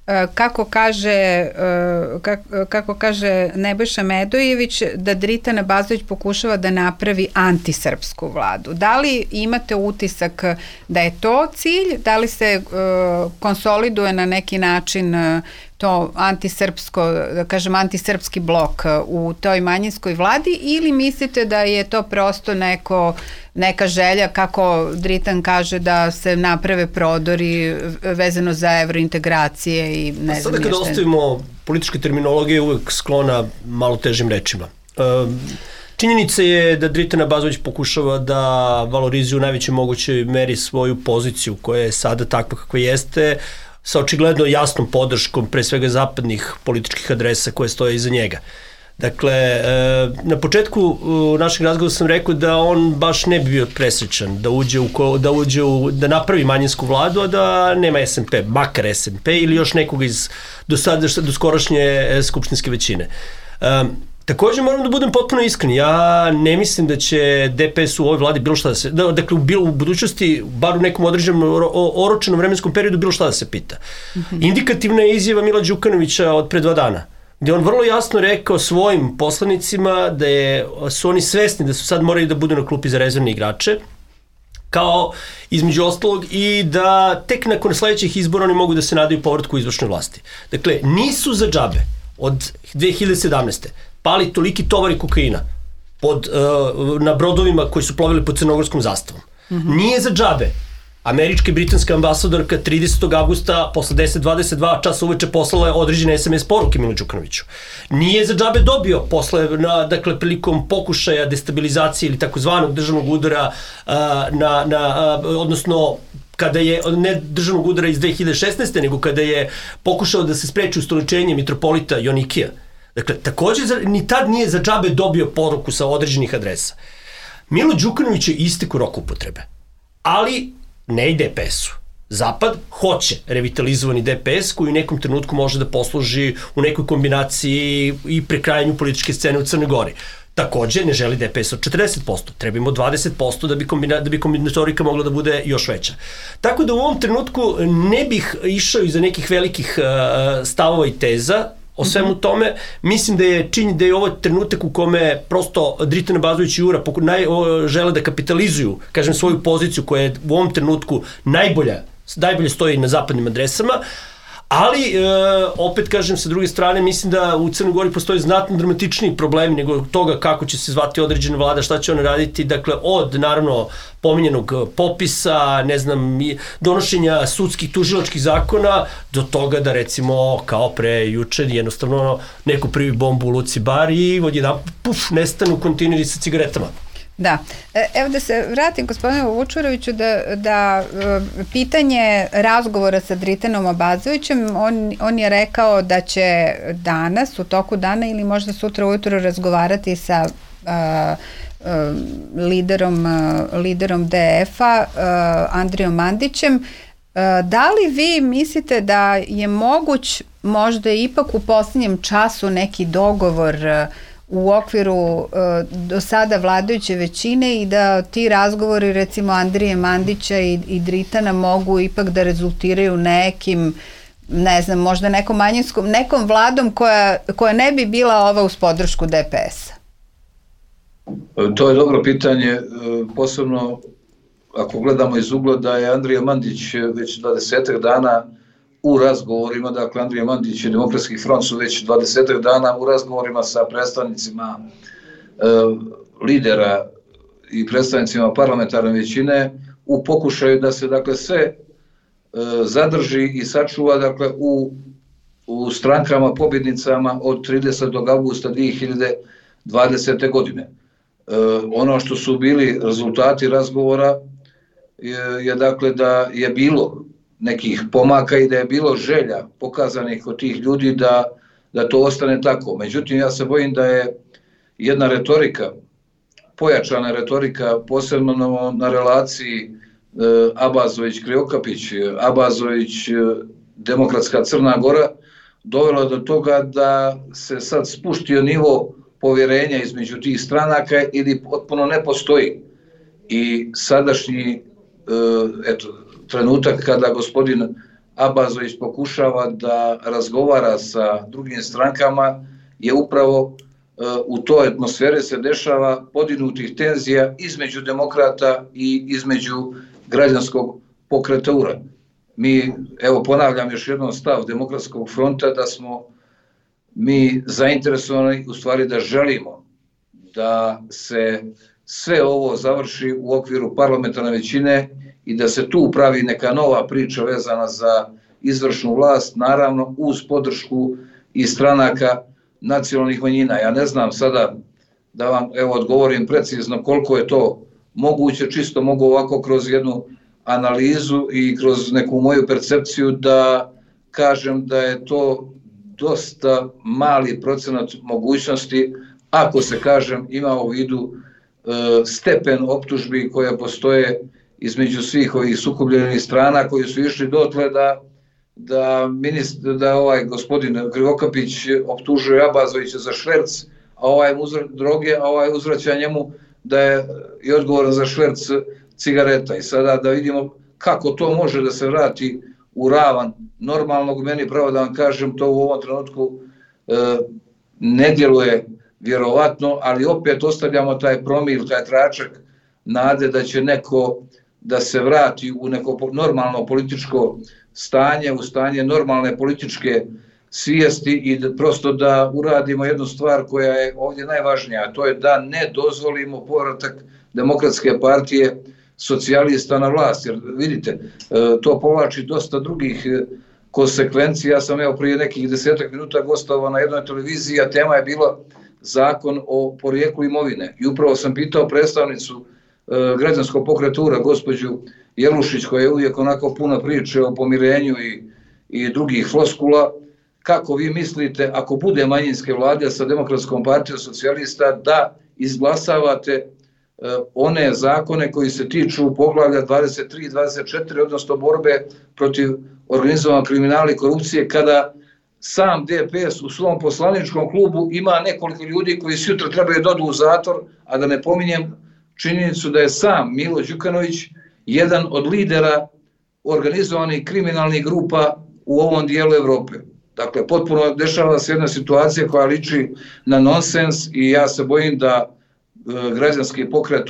kako kaže Nebojša Medojević, da Dritan Abazović pokušava da napravi antisrpsku vladu. Da li imate utisak da je to cilj? Da li se konsoliduje na neki način to antisrpski blok u toj manjinskoj vladi ili mislite da je to prosto neka želja, kako Dritan kaže, da se naprave prodori vezano za evrointegracije i ne znam. Sada kada ostavimo političke terminologije, uvek sklona malo težim rečima. Činjenica je da Dritan Abazović pokušava da valorizuje u najvećoj mogućoj meri svoju poziciju koja je sada takva kakva jeste, sa očigledno jasnom podrškom pre svega zapadnih političkih adresa koje stoje iza njega. Dakle, na početku našeg razgovora sam rekao da on baš ne bi bio presrećan da napravi manjinsku vladu, a da nema SMP, makar SMP ili još nekog iz do skorašnje skupštinske većine. Takođe moram da budem potpuno iskren, ja ne mislim da će DPS u ovoj vladi bilo šta da se, dakle u budućnosti, bar u nekom određenom oročenom vremenskom periodu bilo šta da se pita. Indikativna je izjava Mila Đukanovića od pre 2 dana, gde on vrlo jasno rekao svojim poslanicima da su oni svesni da su sad morali da budu na klupi za rezervne igrače, kao između ostalog i da tek nakon sledećih izbora oni mogu da se nadaju povratku u izvršnoj vlasti. Dakle, nisu za džabe od 2017. pali toliki tovari kokaina na brodovima koji su plovili pod crnogorskom zastavom. Nije za džabe američka i britanska ambasadorka 30. avgusta posle 10:22 časa uveče poslala određene SMS poruke Milu Đukanoviću. Nije za džabe dobio dakle, prilikom pokušaja destabilizacije ili takozvanog državnog udara odnosno kada je, ne državnog udara iz 2016. nego kada je pokušao da se spreči ustoličenje mitropolita Jonikija. Dakle, takođe ni tad nije za džabe dobio poruku sa određenih adresa. Milo Đukanović je istek u roku upotrebe, ali ne i DPS-u. Zapad hoće revitalizovani DPS koji u nekom trenutku može da posluži u nekoj kombinaciji i prekrajanju političke scene u Crnoj Gori. Takođe ne želi DPS od 40%, trebamo 20% da bi kombinatorika mogla da bude još veća. Tako da u ovom trenutku ne bih išao iza nekih velikih stavova i teza o svemu tome. Mislim da je ovo trenutak u kome prosto Dritan Abazović i Ura žele da kapitalizuju, kažem, svoju poziciju koja je u ovom trenutku najbolje stoji na zapadnim adresama, ali opet kažem sa druge strane mislim da u Crnoj Gori postoji znatno dramatičniji problemi nego toga kako će se zvati određena vlada, šta će ona raditi, dakle od naravno pominjenog popisa, ne znam, donošenja sudskih tužilačkih zakona do toga da recimo kao pre juče jednostavno neko privi bombu u Luci Bar i odjedan nestanu kontejneri sa cigaretama. Da. Evo da se vratim gospodinu Vučuroviću da pitanje razgovora sa Dritanom Abazovićem, on je rekao da će danas, u toku dana ili možda sutra ujutro razgovarati sa liderom DF-a, Andrijom Mandićem. Da li vi mislite da je moguć možda ipak u poslednjem času neki dogovor u okviru do sada vladajuće većine i da ti razgovori recimo Andrije Mandića i Dritana mogu ipak da rezultiraju nekim, ne znam, možda nekom vladom koja ne bi bila ova uz podršku DPS-a? To je dobro pitanje, posebno ako gledamo iz ugla da je Andrija Mandić već 20 dana u razgovorima, dakle Andrija Mandić i Demokratski front su već 20 dana u razgovorima sa predstavnicima lidera i predstavnicima parlamentarne većine u pokušaju da se dakle sve zadrži i sačuva dakle u strankama pobjednicama od 30. avgusta 2020. godine. Ono što su bili rezultati razgovora je dakle da je bilo nekih pomaka i da je bilo želja pokazanih od tih ljudi da to ostane tako. Međutim, ja se bojim da je jedna retorika, pojačana retorika, posebno na relaciji Abazović-Krivokapić, Abazović-Demokratska Crna Gora, dovela do toga da se sad spuštio nivo povjerenja između tih stranaka ili potpuno ne postoji. I sadašnji trenutak kada gospodin Abazović pokušava da razgovara sa drugim strankama je upravo u toj atmosferi se dešava podigutih tenzija između demokrata i između građanskog pokreta URA. Mi, evo ponavljam još jednom stav Demokratskog fronta da smo mi zainteresovani u stvari da želimo da se sve ovo završi u okviru parlamentarne većine i da se tu pravi neka nova priča vezana za izvršnu vlast, naravno uz podršku i stranaka nacionalnih manjina. Ja ne znam sada da vam odgovorim precizno koliko je to moguće, čisto mogu ovako kroz jednu analizu i kroz neku moju percepciju da kažem da je to dosta mali procenat mogućnosti, ako se, kažem, ima u vidu stepen optužbi koje postoje između svih ovih sukobljenih strana koji su išli dotle da ovaj gospodin Krivokapić optužuje Abazovića za šverc, a ovaj droge, a ovaj uzvraća njemu da je i odgovoran za šverc cigareta. I sada da vidimo kako to može da se vrati u ravan normalnog. Meni, pravo da vam kažem, to u ovom trenutku ne djeluje vjerovatno, ali opet ostavljamo taj promil, taj tračak nade da će neko da se vrati u neko normalno političko stanje, u stanje normalne političke svijesti i prosto da uradimo jednu stvar koja je ovdje najvažnija, a to je da ne dozvolimo povratak Demokratske partije socijalista na vlast. Jer vidite, to povlači dosta drugih konsekvencija. Ja sam prije nekih 10 minuta gostovao na jednoj televiziji, a tema je bila zakon o porijeklu imovine. I upravo sam pitao predstavnicu građanskog pokreta, gospođu Jelušić, koja je uvijek onako puno priče o pomirenju i drugih floskula, kako vi mislite, ako bude manjinske vlade sa Demokratskom partijom socijalista, da izglasavate one zakone koji se tiču poglavlja 23 i 24, odnosno borbe protiv organizovanog kriminala i korupcije, kada sam DPS u svom poslaničkom klubu ima nekoliko ljudi koji sutra trebaju dođu u zatvor, a da ne pominjem činjenicu da je sam Milo Đukanović jedan od lidera organizovanih kriminalnih grupa u ovom dijelu Evrope. Dakle, potpuno dešava se jedna situacija koja liči na nonsens i ja se bojim da građanski pokret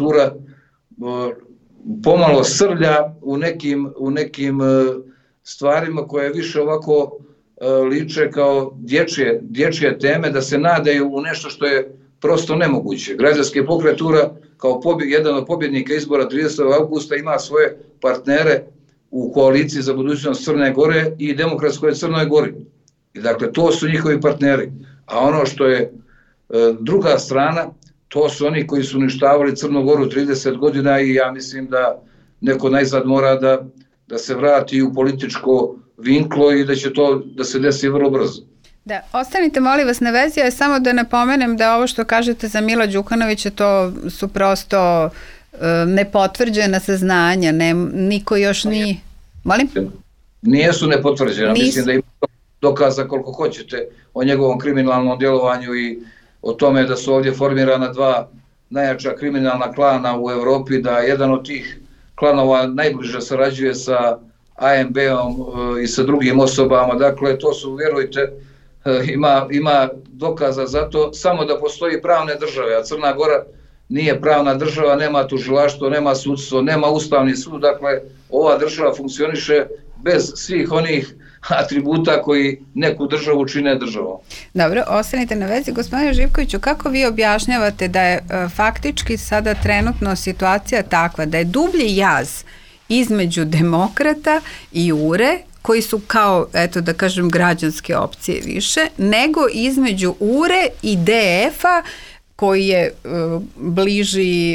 pomalo srlja u nekim stvarima koje više ovako liče kao dječje teme, da se nadaju u nešto što je prosto nemoguće. Građanski pokret kao jedan od pobjednika izbora 30. augusta ima svoje partnere u koaliciji za budućnost Crne Gore i Demokratskoj Crnoj Gori. I dakle, to su njihovi partneri. A ono što je druga strana, to su oni koji su uništavali Crnu Goru 30 godina i ja mislim da neko najzad mora da se vrati u političko vinklo i da će to da se desi vrlo brzo. Da, ostanite molim vas na vezi, a samo da napomenem da ovo što kažete za Mila Đukanovića, to su prosto nepotvrđena saznanja, niko još nije... Molim? Nijesu nepotvrđena, mislim da ima dokaza koliko hoćete o njegovom kriminalnom djelovanju i o tome da su ovdje formirana dva najjača kriminalna klana u Evropi, da jedan od tih klanova najbliže sarađuje sa AMB-om i sa drugim osobama. Dakle, to su, vjerujte, ima dokaza za to, samo da postoji pravne države, a Crna Gora nije pravna država, nema tužilaštvo, nema sudstvo, nema ustavni sud, dakle, ova država funkcioniše bez svih onih atributa koji neku državu čine državom. Dobro, ostanite na vezi. Gospodine Živkoviću, kako vi objašnjavate da je faktički sada trenutno situacija takva, da je dublji jaz između demokrata i URE, koji su kao, eto da kažem, građanske opcije više, nego između URE i DF-a koji je bliži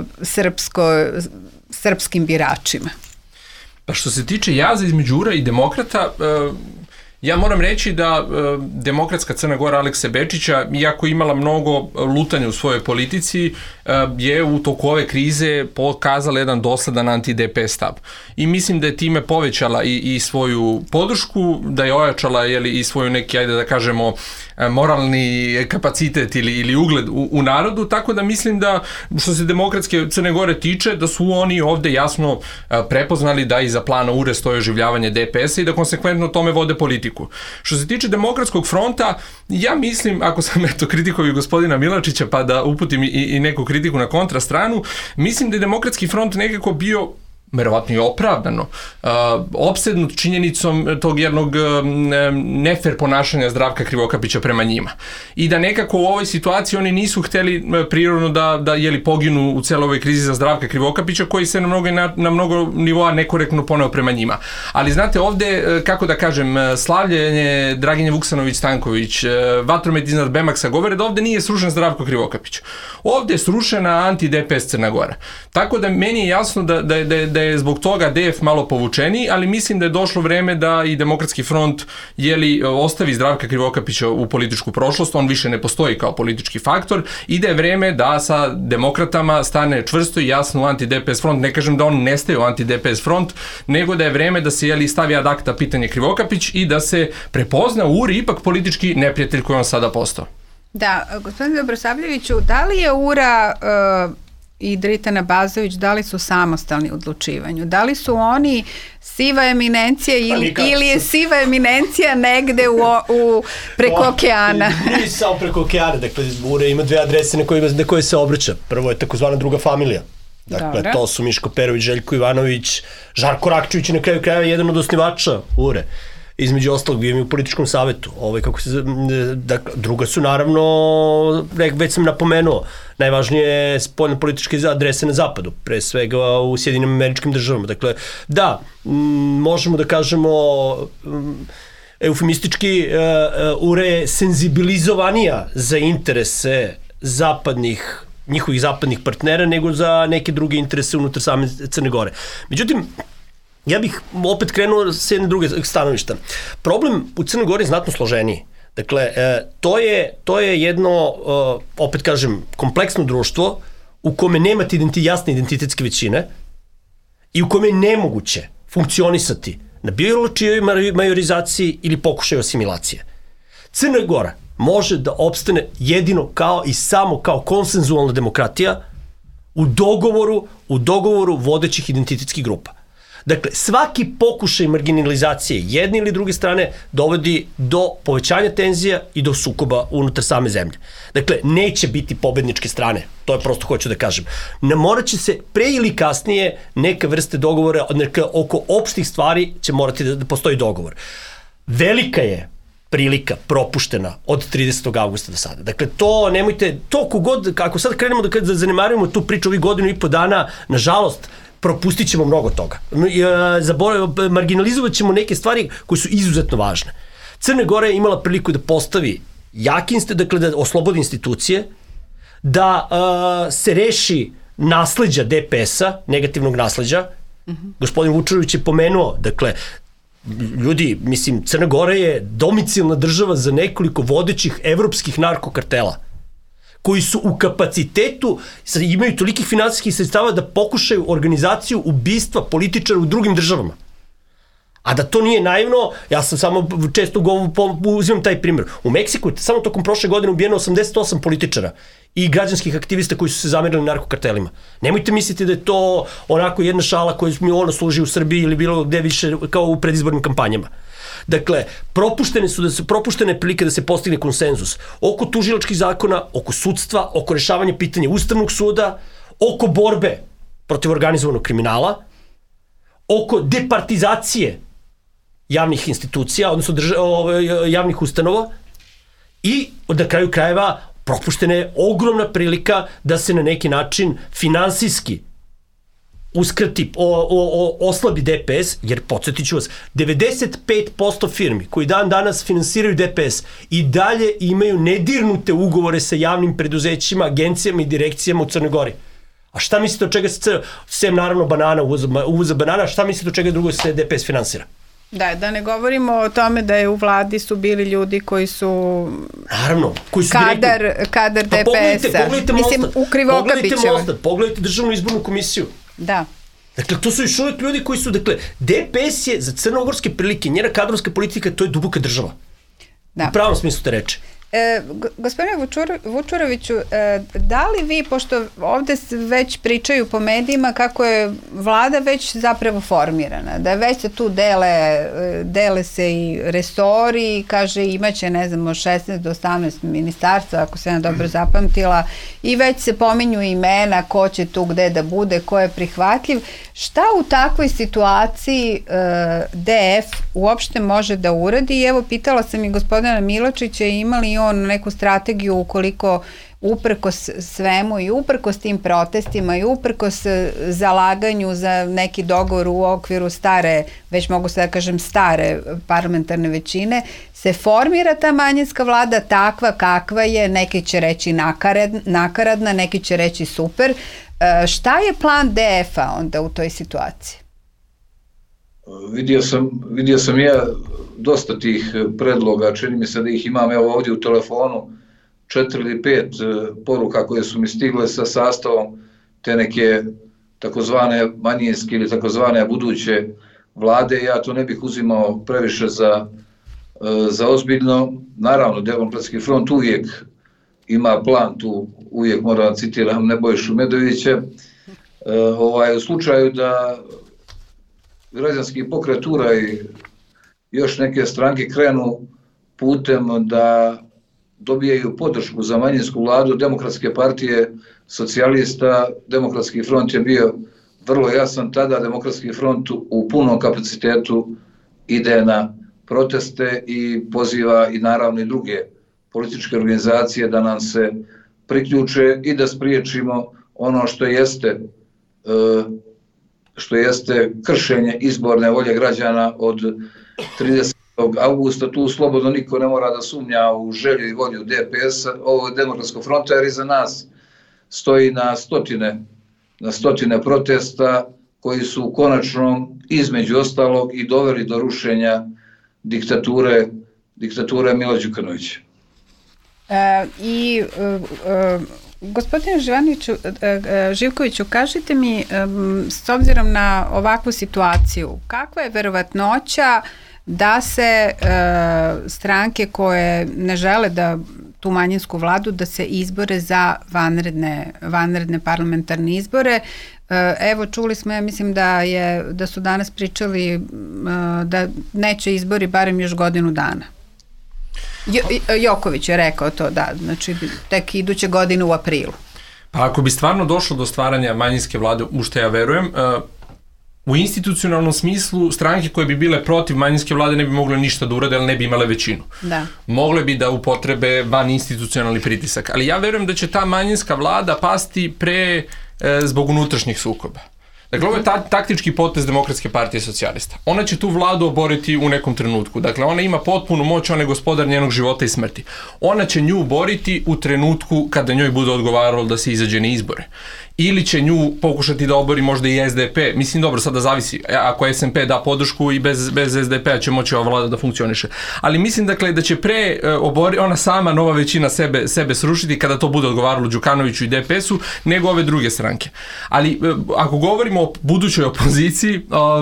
srpskim biračima? Pa što se tiče jaza između URA i demokrata, ja moram reći da Demokratska Crna Gora Alekse Bečića, iako imala mnogo lutanja u svojoj politici, je u toku ove krize pokazala jedan dosadan anti-DP stav. I mislim da je time povećala i svoju podršku, da je ojačala i svoju neki, ajde da kažemo, moralni kapacitet ili ugled u narodu, tako da mislim da što se Demokratske Crne Gore tiče, da su oni ovde jasno prepoznali da iza plana URE stoje oživljavanje DPS-a i da konsekventno tome vode politiku. Što se tiče Demokratskog fronta, ja mislim, ako sam kritikovao gospodina Milačića, pa da uputim i neku kritiku na kontrastranu, mislim da je Demokratski front nekako bio verovatno i opravdano, opsednut činjenicom tog jednog nefer ponašanja Zdravka Krivokapića prema njima. I da nekako u ovoj situaciji oni nisu hteli prirodno da poginu u celoj ovoj krizi za Zdravka Krivokapića, koji se na mnogo nivoa nekorektno poneo prema njima. Ali znate, ovde, kako da kažem, slavljenje Draginje Vuksanović-Stanković, vatromet iznad Bemaksa govore da ovde nije srušen Zdravko Krivokapić. Ovde je srušena anti-DPS Crna Gora. Tako da meni je jasno da je zbog toga DF malo povučeni, ali mislim da je došlo vreme da i Demokratski front ostavi Zdravka Krivokapića u političku prošlost, on više ne postoji kao politički faktor i da je vreme da sa demokratama stane čvrsto i jasno u anti-DPS front. Ne kažem da on nestaje u anti-DPS front, nego da je vreme da se stavi ad acta pitanje Krivokapić i da se prepozna URI ipak politički neprijatelj koji on sada postao. Da, gospodine Dobrosavljeviću, da li je URA i Dritana Bazović, da li su samostalni u odlučivanju? Da li su oni siva eminencija ili je siva eminencija negde preko okeana? Nije samo preko okeana, dakle URA ima dve adrese na koje se obraća. Prvo je takozvana druga familija. Dakle, to su Miško Perović, Željko Ivanović, Žarko Rakčević i na kraju krajeva jedan od osnivača URE. Između ostalog bio mi u političkom savetu. Druga su naravno, već sam napomenuo, najvažnije spoljno političke adrese na zapadu, pre svega u Sjedinim Američkim Državama. Dakle, da, možemo da kažemo eufemistički, URA je senzibilizovanija za interese njihovih zapadnih partnera nego za neke druge interese unutar same Crne Gore. Međutim, ja bih opet krenuo s jedne druge stanovišta. Problem u Crnoj Gori je znatno složeniji. Dakle, to je jedno, opet kažem, kompleksno društvo u kome nemate jasne identitetske većine i u kome je nemoguće funkcionisati na bilo čijoj majorizaciji ili pokušaju asimilacije. Crna Gora može da opstane jedino kao i samo kao konsenzualna demokratija u dogovoru vodećih identitetskih grupa. Dakle, svaki pokušaj marginalizacije jedne ili druge strane dovodi do povećanja tenzija i do sukoba unutar same zemlje. Dakle, neće biti pobedničke strane, to je prosto hoću da kažem. Morat će se pre ili kasnije neka vrste dogovora, oko opštih stvari će morati da postoji dogovor. Velika je prilika propuštena od 30. augusta do sada. Dakle, to nemojte, to kogod, ako sad krenemo da zanemarujemo tu priču ovih godinu i po dana, nažalost, propustit ćemo mnogo toga. Marginalizovat ćemo neke stvari koje su izuzetno važne. Crna Gora je imala priliku da postavi dakle da oslobodi institucije, da se reši nasleđa DPS-a, negativnog nasleđa. Gospodin Vučurović je pomenuo, dakle, ljudi, mislim, Crna Gora je domicilna država za nekoliko vodećih evropskih narkokartela, koji su u kapacitetu, imaju tolikih finansijskih sredstava da pokušaju organizaciju ubistva političara u drugim državama. A da to nije naivno, ja sam samo često uzimam taj primjer. U Meksiku je samo tokom prošle godine ubijeno 88 političara i građanskih aktivista koji su se zamerili narkokartelima. Nemojte misliti da je to onako jedna šala koja mi služi u Srbiji ili bilo gde više kao u predizbornim kampanjama. Dakle, propuštene prilike da se postigne konsenzus oko tužilačkih zakona, oko sudstva, oko rešavanja pitanja Ustavnog suda, oko borbe protiv organizovanog kriminala, oko departizacije javnih institucija, odnosno javnih ustanova i na kraju krajeva propuštena je ogromna prilika da se na neki način finansijski uskrati, oslabi DPS, jer podsjetit ću vas, 95% firmi koji dan danas finansiraju DPS i dalje imaju nedirnute ugovore sa javnim preduzećima, agencijama i direkcijama u Crnoj Gori. A šta mislite od čega se, sem naravno banana, uvoza banana, šta mislite od čega drugo se DPS finansira? Da ne govorimo o tome da je u vladi su bili ljudi koji su naravno, koji su kadar DPS-a. Mislim, u Krivokapićeva. Pogledajte Državnu izbornu komisiju. Da. Dakle, to su još uvijek ljudi koji su, dakle, DPS je za crnogorske prilike, njena kadrovska politika, to je duboka država. Da. U pravom smislu te reči. Gospodine Vučuroviću, da li vi, pošto ovde već pričaju po medijima kako je vlada već zapravo formirana, da već se tu dele se i resori, kaže imaće, ne znam, od 16 do 18 ministarstva, ako se ja dobro zapamtila, i već se pominju imena ko će tu gde da bude, ko je prihvatljiv. Šta u takvoj situaciji DF uopšte može da uradi? I evo, pitala sam i gospodina Miločića, imali on neku strategiju ukoliko uprkos svemu i uprkos tim protestima i uprkos zalaganju za neki dogovor u okviru stare, već mogu se da kažem stare parlamentarne većine, se formira ta manjinska vlada takva kakva je, neki će reći nakaradna, neki će reći super. Šta je plan DF-a onda u toj situaciji? Vidio sam ja dosta tih predloga, čini mi se da ih imam evo ovdje u telefonu, 4 ili 5 poruka koje su mi stigle sa sastavom te neke takozvane manjinske ili takozvane buduće vlade. Ja to ne bih uzimao previše za ozbiljno. Naravno, Demokratski front uvijek ima plan, tu uvijek moram citiram Nebojšu Medovića, u slučaju da građanski pokret URA i još neke stranke krenu putem da dobijaju podršku za manjinsku vladu Demokratske partije socijalista, Demokratski front je bio vrlo jasan tada. Demokratski front u punom kapacitetu ide na proteste i poziva i naravno i druge političke organizacije da nam se priključe i da spriječimo ono što jeste kršenje izborne volje građana od 30. augusta. Tu slobodno niko ne mora da sumnja u želju i volju DPS-a, ovog Demokratskog fronta, jer iza nas stoji na stotine protesta koji su konačno između ostalog i doveli do rušenja diktature Mila Đukanovića. Gospodine Živkoviću, kažite mi, s obzirom na ovakvu situaciju, kakva je verovatnoća da se stranke koje ne žele da tu manjinsku vladu, da se izbore za vanredne parlamentarne izbore? Evo, čuli smo, ja mislim da su danas pričali da neće izbori barem još godinu dana. Joković je rekao to, da, znači tek iduće godine u aprilu. Pa ako bi stvarno došlo do stvaranja manjinske vlade, u što ja verujem, u institucionalnom smislu stranke koje bi bile protiv manjinske vlade ne bi mogle ništa da urade, ali ne bi imale većinu. Da. Mogle bi da upotrebe van institucionalni pritisak, ali ja verujem da će ta manjinska vlada pasti zbog unutrašnjih sukoba. Dakle, ovo je taktički potez Demokratske partije socijalista. Ona će tu vladu oboriti u nekom trenutku. Dakle, ona ima potpunu moć, ona je gospodar njenog života i smrti. Ona će nju boriti u trenutku kada njoj bude odgovaralo da se izađe na izbore. Ili će nju pokušati da obori možda i SDP. Mislim, dobro, sada zavisi. Ako SMP da podršku i bez SDP-a će moći ova vlada da funkcioniše. Ali mislim, dakle, da će ona sama nova većina sebe srušiti kada to bude odgovaralo Đukanoviću i DPS-u, nego ove druge stranke. Ali ako govorimo o budućoj opoziciji,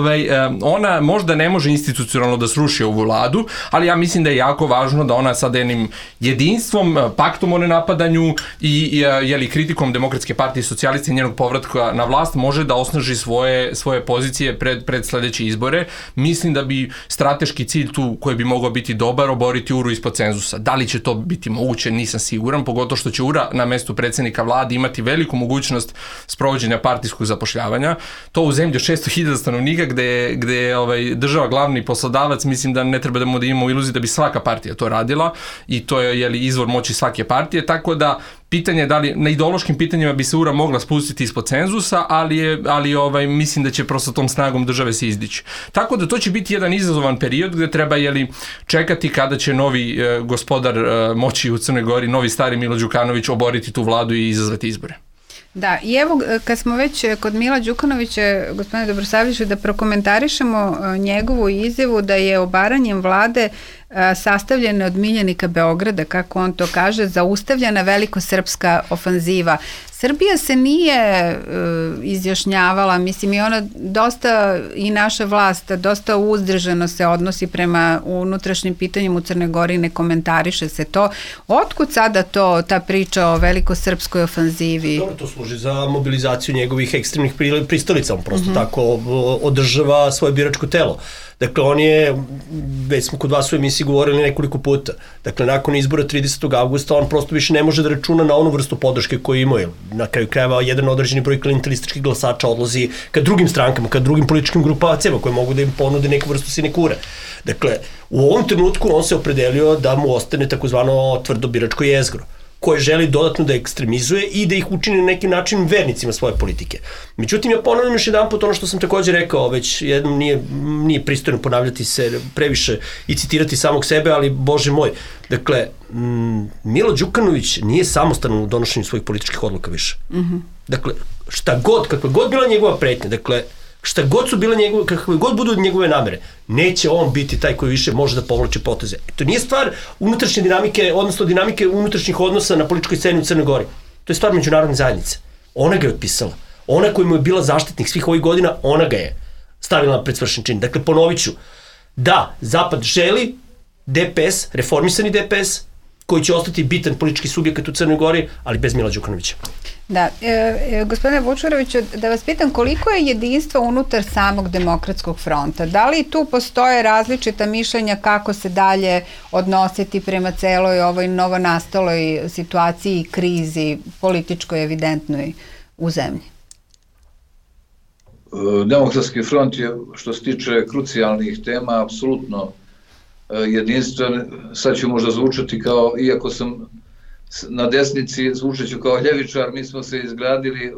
ona možda ne može institucionalno da sruši ovu vladu, ali ja mislim da je jako važno da ona sa jednim jedinstvom, paktom o nenapadanju i kritikom Demokratske partije socijalista i njenog povratka na vlast može da osnaži svoje pozicije pred sledeće izbore. Mislim da bi strateški cilj tu koji bi mogao biti dobar oboriti URA ispod cenzusa. Da li će to biti moguće, nisam siguran, pogotovo što će URA na mestu predsjednika vlade imati veliku mogućnost sprovođenja partijskog zapošljavanja. To u zemlji od 600.000 stanovnika gde je država glavni poslodavac, mislim da ne treba da imamo iluziju da bi svaka partija to radila i to je izvor moći svake partije, tako da pitanje je da li na ideološkim pitanjima bi se URA mogla spustiti ispod cenzusa, ali mislim da će prosto tom snagom države se izdići. Tako da to će biti jedan izazovan period gde treba čekati kada će novi gospodar moći u Crnoj Gori, novi stari Milo Đukanović oboriti tu vladu i izazvati izbore. Da, i evo kad smo već kod Mila Đukanovića, gospodine Dobrosavljeviću, da prokomentarišemo njegovu izjavu da je obaranjem vlade sastavljena od miljenika Beograda, kako on to kaže, zaustavljena velikosrpska ofanziva. Srbija se nije izjašnjavala, mislim, i ona dosta, i naša vlast dosta uzdržano se odnosi prema unutrašnjim pitanjima u Crnoj Gori, ne komentariše se to. Otkud sada ta priča o velikosrpskoj ofanzivi? Dobro, to služi za mobilizaciju njegovih ekstremnih pristalica, on prosto tako održava svoje biračko telo. Dakle, on je, već smo kod vas u emisiji govorili nekoliko puta, dakle, nakon izbora 30. augusta on prosto više ne može da računa na onu vrstu podrške koju imaju. Na kraju krajeva jedan određeni broj klijentelističkih glasača odlazi ka drugim strankama, ka drugim političkim grupacijama koje mogu da im ponude neku vrstu sinekure. Dakle, u ovom trenutku on se opredelio da mu ostane takozvano tvrdo biračko jezgro, koje želi dodatno da ekstremizuje i da ih učini na neki način vernicima svoje politike. Međutim, ja ponavljam još jedan put ono što sam također rekao, već jednom nije pristojno ponavljati se previše i citirati samog sebe, ali bože moj, dakle, Milo Đukanović nije samostalan u donošenju svojih političkih odluka više. Dakle, kakva god bila njegova pretnja, dakle, šta god su bile njegove, kakve god budu njegove namere, neće on biti taj koji više može da povlači poteze. To nije stvar unutrašnje dinamike, odnosno dinamike unutrašnjih odnosa na političkoj sceni u Crnoj Gori. To je stvar međunarodne zajednice. Ona ga je otpisala. Ona koja mu je bila zaštitnik svih ovih godina, ona ga je stavila pred svršen čin. Dakle, ponovit ću, da, Zapad želi DPS, reformisani DPS, koji će ostati bitan politički subjekat u Crnoj Gori, ali bez Mila Đukanovića. Da, gospodine Vučuroviću, da vas pitam koliko je jedinstva unutar samog Demokratskog fronta? Da li tu postoje različita mišljenja kako se dalje odnositi prema celoj ovoj novonastaloj situaciji i krizi političkoj evidentnoj u zemlji? Demokratski front je, što se tiče krucijalnih tema, apsolutno jedinstven. Sad ću možda zvučati kao, iako sam na desnici, zvučeću kao ljevičar, mi smo se izgradili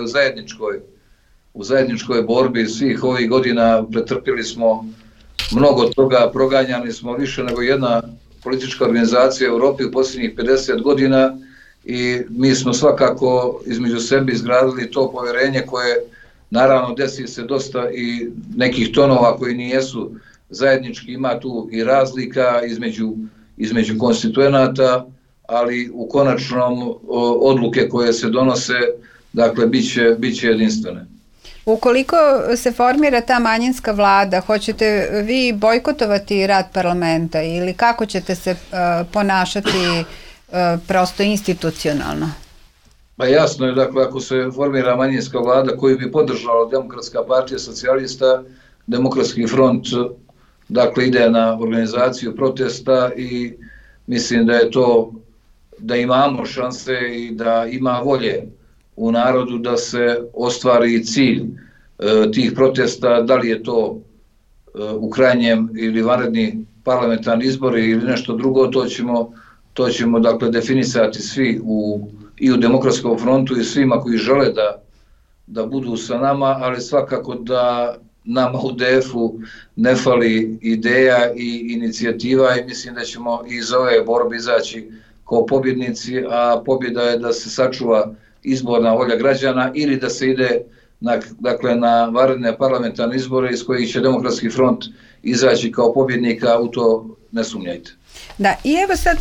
u zajedničkoj borbi svih ovih godina, pretrpili smo mnogo toga, proganjani smo više nego jedna politička organizacija u Evropi u posljednjih 50 godina i mi smo svakako između sebe izgradili to poverenje koje, naravno, desi se dosta i nekih tonova koji nijesu zajednički, ima tu i razlika između konstituenata, ali u konačnom odluke koje se donose, dakle, bit će jedinstvene. Ukoliko se formira ta manjinska vlada, hoćete vi bojkotovati rad parlamenta ili kako ćete se ponašati prosto institucionalno? Pa jasno je, dakle, ako se formira manjinska vlada koju bi podržala Demokratska partija socijalista, Demokratski front, dakle, ide na organizaciju protesta i mislim da je to, da imamo šanse i da ima volje u narodu da se ostvari cilj tih protesta, da li je to u krajnjem ili vanredni parlamentarni izbori ili nešto drugo, to ćemo dakle definisati svi i u Demokratskom frontu i svima koji žele da budu sa nama, ali svakako da nama u DF-u ne fali ideja i inicijativa i mislim da ćemo iz ove borbe izaći kao pobjednici, a pobjeda je da se sačuva izborna volja građana ili da se ide na vanredne parlamentarne izbore iz kojih će Demokratski front izaći kao pobjednika, u to ne sumnjajte. Da, i evo sad,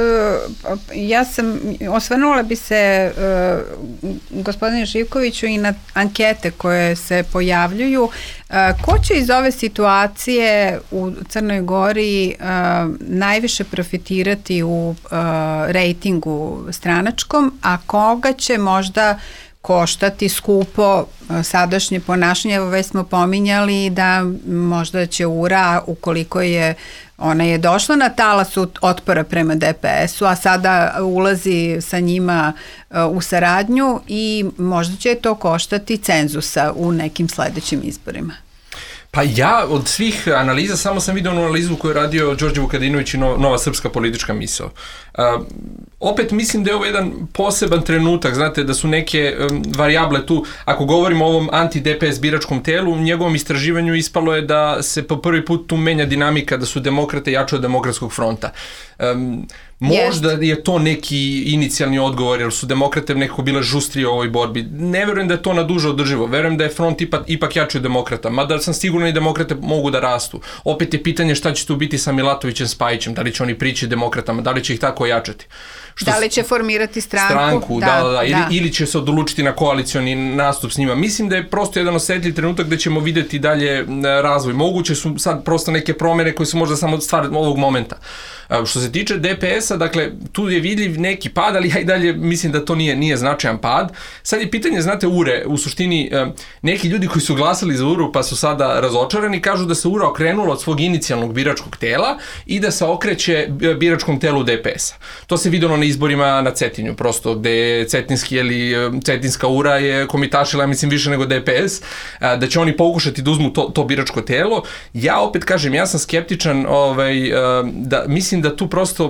osvrnula bi se gospodine Živkoviću i na ankete koje se pojavljuju. Ko će iz ove situacije u Crnoj Gori najviše profitirati u rejtingu stranačkom, a koga će možda koštati skupo sadašnje ponašanje? Evo već smo pominjali da možda će URA, ukoliko ona je došla na talas otpora prema DPS-u, a sada ulazi sa njima u saradnju i možda će to koštati cenzusa u nekim sledećim izborima. Pa ja od svih analiza samo sam vidio onu analizu koju je radio Đorđe Vukadinović i Nova srpska politička misao. Opet mislim da je ovo jedan poseban trenutak, znate da su neke varijable tu, ako govorimo o ovom anti-DPS biračkom telu, u njegovom istraživanju ispalo je da se po prvi put tu menja dinamika, da su demokrate jače od Demokratskog fronta. Možda je to neki inicijalni odgovor, jer su demokrate nekako bile žustrije u ovoj borbi. Ne verujem da je to na duže održivo, verujem da je front ipak jači od demokrata, mada sam siguran i demokrate mogu da rastu. Opet je pitanje šta će tu biti sa Milatovićem, Spajićem, da li će oni prići demokratama, da li će ih tako ojačati. Da li će formirati stranku? Da. Ili će se odlučiti na koalicioni nastup s njima. Mislim da je prosto jedan osjetljiv trenutak gde ćemo videti dalje razvoj. Moguće su sad prosto neke promjene koje su možda samo stvar ovog momenta. Što se tiče DPS-a, dakle, tu je vidljiv neki pad, ali ja i dalje mislim da to nije značajan pad. Sad je pitanje, znate, URE, u suštini neki ljudi koji su glasali za URU pa su sada razočarani, kažu da se URA okrenula od svog inicijalnog biračkog tela i da se okreće biračkom telu DPS-a. To se videlo na izborima na Cetinju, prosto gde Cetinska URA je komitašila, mislim, više nego DPS, da će oni pokušati da uzmu to biračko telo. Ja opet kažem, ja sam skeptičan da mislim da tu prosto moć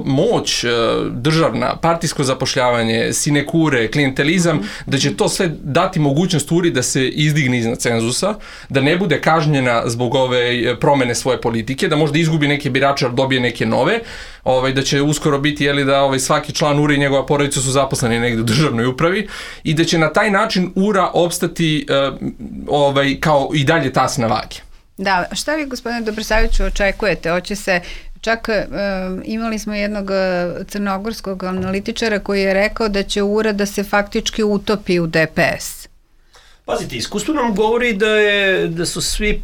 moć državna, partijsko zapošljavanje, sinekure, klijentelizam, da će to sve dati mogućnost URI da se izdigne iznad cenzusa, da ne bude kažnjena zbog ove promene svoje politike, da možda izgubi neke birače, ali dobije neke nove, da će uskoro biti da svaki član URA i njegova porodica su zaposleni negde u državnoj upravi i da će na taj način URA opstati kao i dalje tas na vage. Da, šta vi, gospodine Dobrosaviću, očekujete? Hoće se, čak imali smo jednog crnogorskog analitičara koji je rekao da će URA da se faktički utopi u DPS. Pazite, iskustvo nam govori da su svi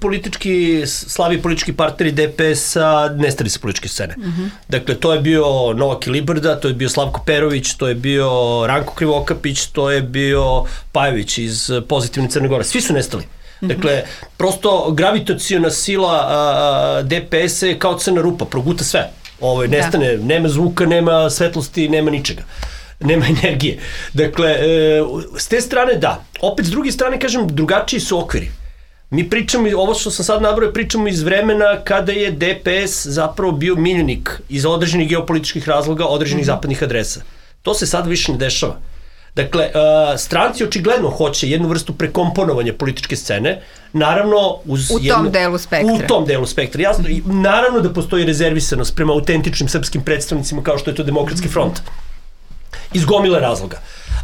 slabi politički partneri DPS-a nestali sa političke scene. Dakle, to je bio Novak Ilibrda, to je bio Slavko Perović, to je bio Ranko Krivokapić, to je bio Pajević iz Pozitivne Crne Gore. Svi su nestali. Dakle, prosto gravitaciona sila DPS-a je kao crna rupa, proguta sve. Nestane, nema zvuka, nema svetlosti, nema ničega. Nema energije. Dakle, s te strane da. Opet s druge strane, kažem, drugačiji su okviri. Mi pričamo, ovo što sam sad nabrojao, pričamo iz vremena kada je DPS zapravo bio miljenik iz određenih geopolitičkih razloga, određenih zapadnih adresa. To se sad više ne dešava. Dakle, stranci očigledno hoće jednu vrstu prekomponovanja političke scene, naravno u tom delu spektra. Jasno, naravno da postoji rezervisanost prema autentičnim srpskim predstavnicima kao što je to Demokratski front. Iz gomile razloga.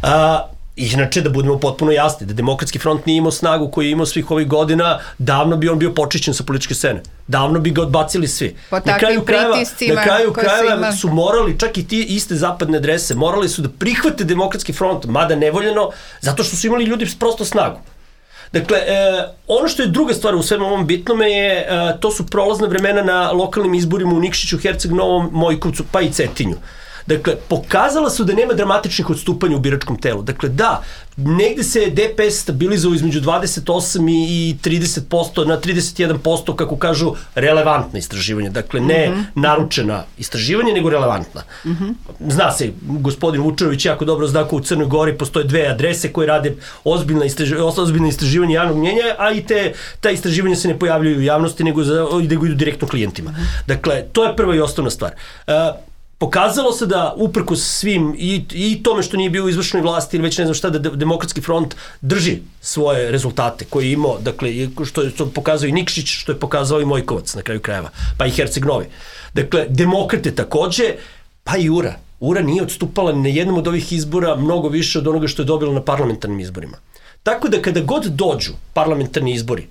Inače, da budemo potpuno jasni, da Demokratski front nije imao snagu koju je imao svih ovih godina, davno bi on bio počišćen sa političke scene. Davno bi ga odbacili svi. Po takvim pritiscima. Na kraju krajeva su morali, čak i ti iste zapadne adrese, morali su da prihvate Demokratski front, mada nevoljeno, zato što su imali ljudi prosto snagu. Dakle, ono što je druga stvar u svemu ovom bitnome je, to su prolazne vremena na lokalnim izborima u Nikšiću, Herceg Novom, Mojkovcu, pa i Cetinju. Dakle, pokazala su da nema dramatičnih odstupanja u biračkom telu. Dakle, da, negde se DPS stabilizao između 28 i 30%, na 31%, kako kažu, relevantna istraživanja. Dakle, ne naručena istraživanja, nego relevantna. Zna se, gospodin Vučerović jako dobro zna kako u Crnoj Gori postoje dve adrese koje rade ozbiljna istraživanja javnog mnjenja, a i ta istraživanja se ne pojavljaju u javnosti, nego idu direktno klijentima. Dakle, to je prva i osnovna stvar. Pokazalo se da uprkos svim i tome što nije bio u izvršnoj vlasti ili već ne znam šta, da Demokratski front drži svoje rezultate koje je imao, dakle, što je pokazao i Nikšić, što je pokazao i Mojkovac na kraju krajeva, pa i Herceg Novi. Dakle, demokrate takođe, pa i URA. URA nije odstupala na jednom od ovih izbora mnogo više od onoga što je dobila na parlamentarnim izborima. Tako da kada god dođu parlamentarni izbori,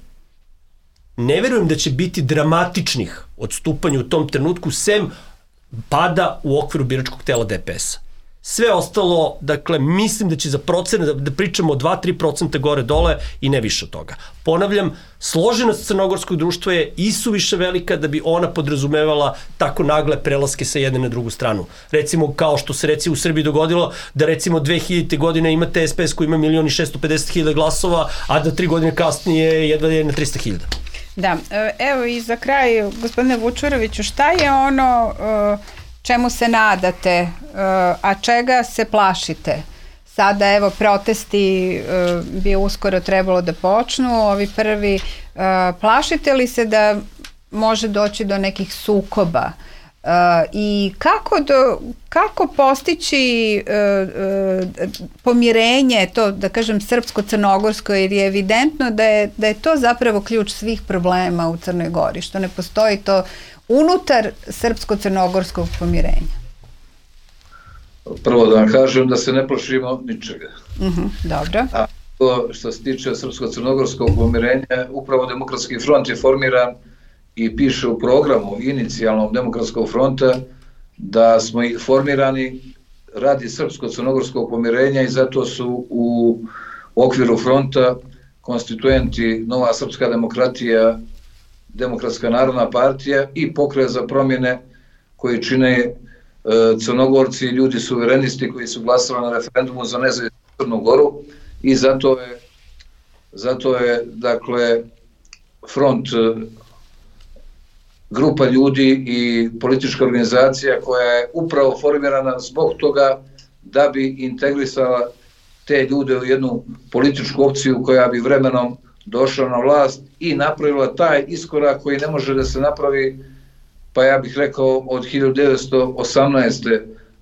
ne verujem da će biti dramatičnih odstupanja u tom trenutku, sem pada u okviru biračkog tela DPS-a. Sve ostalo, dakle, mislim da će za procene, da pričamo o 2-3% gore dole i ne više od toga. Ponavljam, složenost crnogorskog društva je isuviše velika da bi ona podrazumevala tako nagle prelaske sa jedne na drugu stranu. Recimo, kao što se u Srbiji dogodilo, da recimo 2000. godine imate SPS koji ima 1.650.000 glasova, a da 3 godine kasnije jedva je na 300.000. Da, evo i za kraj, gospodine Vučuroviću, šta je ono čemu se nadate, a čega se plašite? Sada, evo, protesti bi uskoro trebalo da počnu, ovi prvi. Plašite li se da može doći do nekih sukoba? I kako postići pomirenje, to da kažem srpsko-crnogorsko, jer je evidentno da je to zapravo ključ svih problema u Crnoj Gori, što ne postoji to unutar srpsko-crnogorskog pomirenja. Prvo da vam kažem da se ne plašimo ničega. Dobro. A to što se tiče srpsko-crnogorskog pomirenja, upravo Demokratski front je formiran i piše u programu inicijalnog Demokratskog fronta da smo formirani radi srpsko-crnogorskog pomirenja i zato su u okviru fronta konstituenti Nova srpska demokratija, Demokratska narodna partija i Pokret za promjene koji čine Crnogorci, ljudi suverenisti koji su glasali na referendumu za nezavisnu Crnu Goru i zato je dakle front grupa ljudi i politička organizacija koja je upravo formirana zbog toga da bi integrisala te ljude u jednu političku opciju koja bi vremenom došla na vlast i napravila taj iskorak koji ne može da se napravi, pa ja bih rekao od 1918.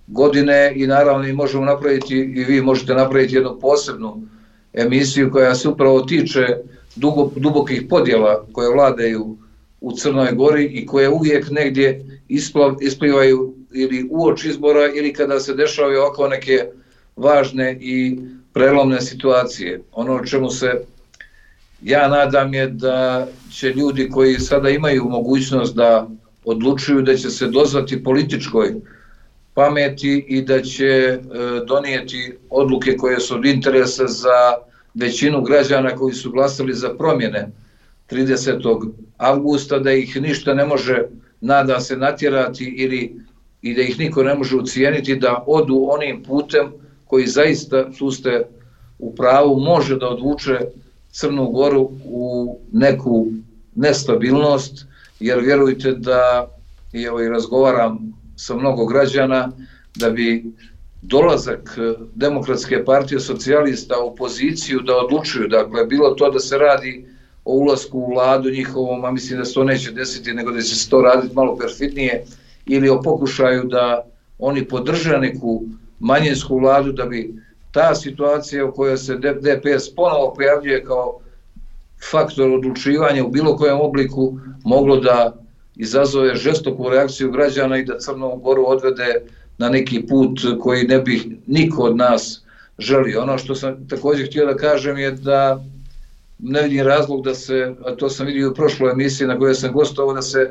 godine i naravno mi možemo napraviti i vi možete napraviti jednu posebnu emisiju koja se upravo tiče dubokih podjela koje vladaju u Crnoj Gori i koje uvijek negdje isplivaju ili uoči izbora ili kada se dešavaju ovako neke važne i prelomne situacije. Ono o čemu se ja nadam je da će ljudi koji sada imaju mogućnost da odlučuju, da će se dozvati političkoj pameti i da će donijeti odluke koje su od interesa za većinu građana koji su glasali za promjene 30. avgusta, da ih ništa ne može, nada se, natjerati i da ih niko ne može ucijeniti da odu onim putem koji zaista, tu ste u pravu, može da odvuče Crnu Goru u neku nestabilnost, jer vjerujte da, i evo i razgovaram sa mnogo građana, da bi dolazak Demokratske partije socijalista u poziciju da odlučuju, dakle, bilo to da se radi o ulasku u vladu njihovom, a mislim da se to neće desiti, nego da će se to raditi malo perfidnije, ili o pokušaju da oni podrže neku manjinsku vladu, da bi ta situacija u kojoj se DPS ponovo pojavljuje kao faktor odlučivanja u bilo kojem obliku moglo da izazove žestoku reakciju građana i da Crnu Goru odvede na neki put koji ne bi niko od nas želio. Ono što sam također htio da kažem je da ne vidim razlog da se, a to sam vidio u prošloj emisiji na kojoj sam gostovao, da se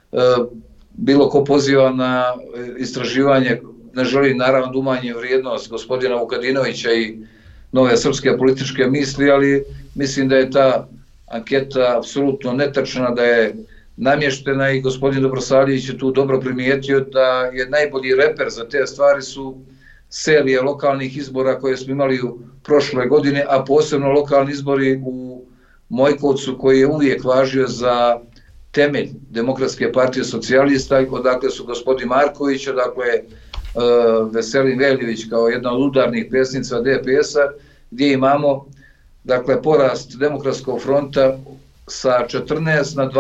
bilo ko poziva na istraživanje, ne želim naravno da umanjim vrijednost gospodina Vukadinovića i Nove srpske političke misli, ali mislim da je ta anketa apsolutno netačna, da je namještena i gospodin Dobrosavljević je tu dobro primijetio da je najbolji reper za te stvari su serije lokalnih izbora koje smo imali u prošle godine, a posebno lokalni izbori u Mojkovcu koji je uvijek važio za temelj Demokratske partije socijalista, odakle su gospodin Marković, odakle Veselin Veljević kao jedna od udarnih predsjednica DPS-a, gdje imamo dakle porast Demokratskog fronta sa 14 na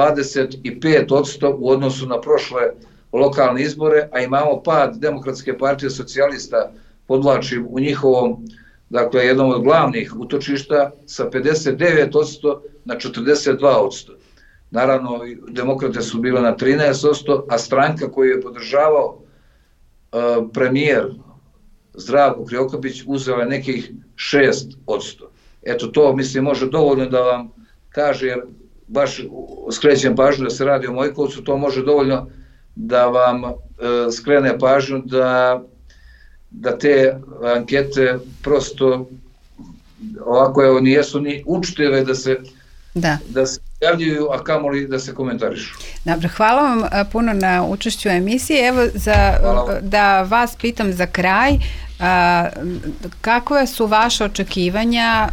25% u odnosu na prošle lokalne izbore, a imamo pad Demokratske partije socijalista, podvlačim, u njihovom, dakle, jednom od glavnih utočišta sa 59% na 42%. Naravno, demokrate su bile na 13%, a stranka koju je podržavao premijer Zdravko Krivokapić uzela je nekih 6%. Eto, to mislim može dovoljno da vam kaže, jer baš skrećem pažnju da se radi o Mojkovcu, to može dovoljno da vam skrene pažnju da te ankete prosto ovako evo nijesu ni učtive da se javljaju, a kamoli da se komentarišu. Dobro, hvala vam puno na učešću u emisiji. Evo, da vas pitam za kraj, kakve su vaše očekivanja,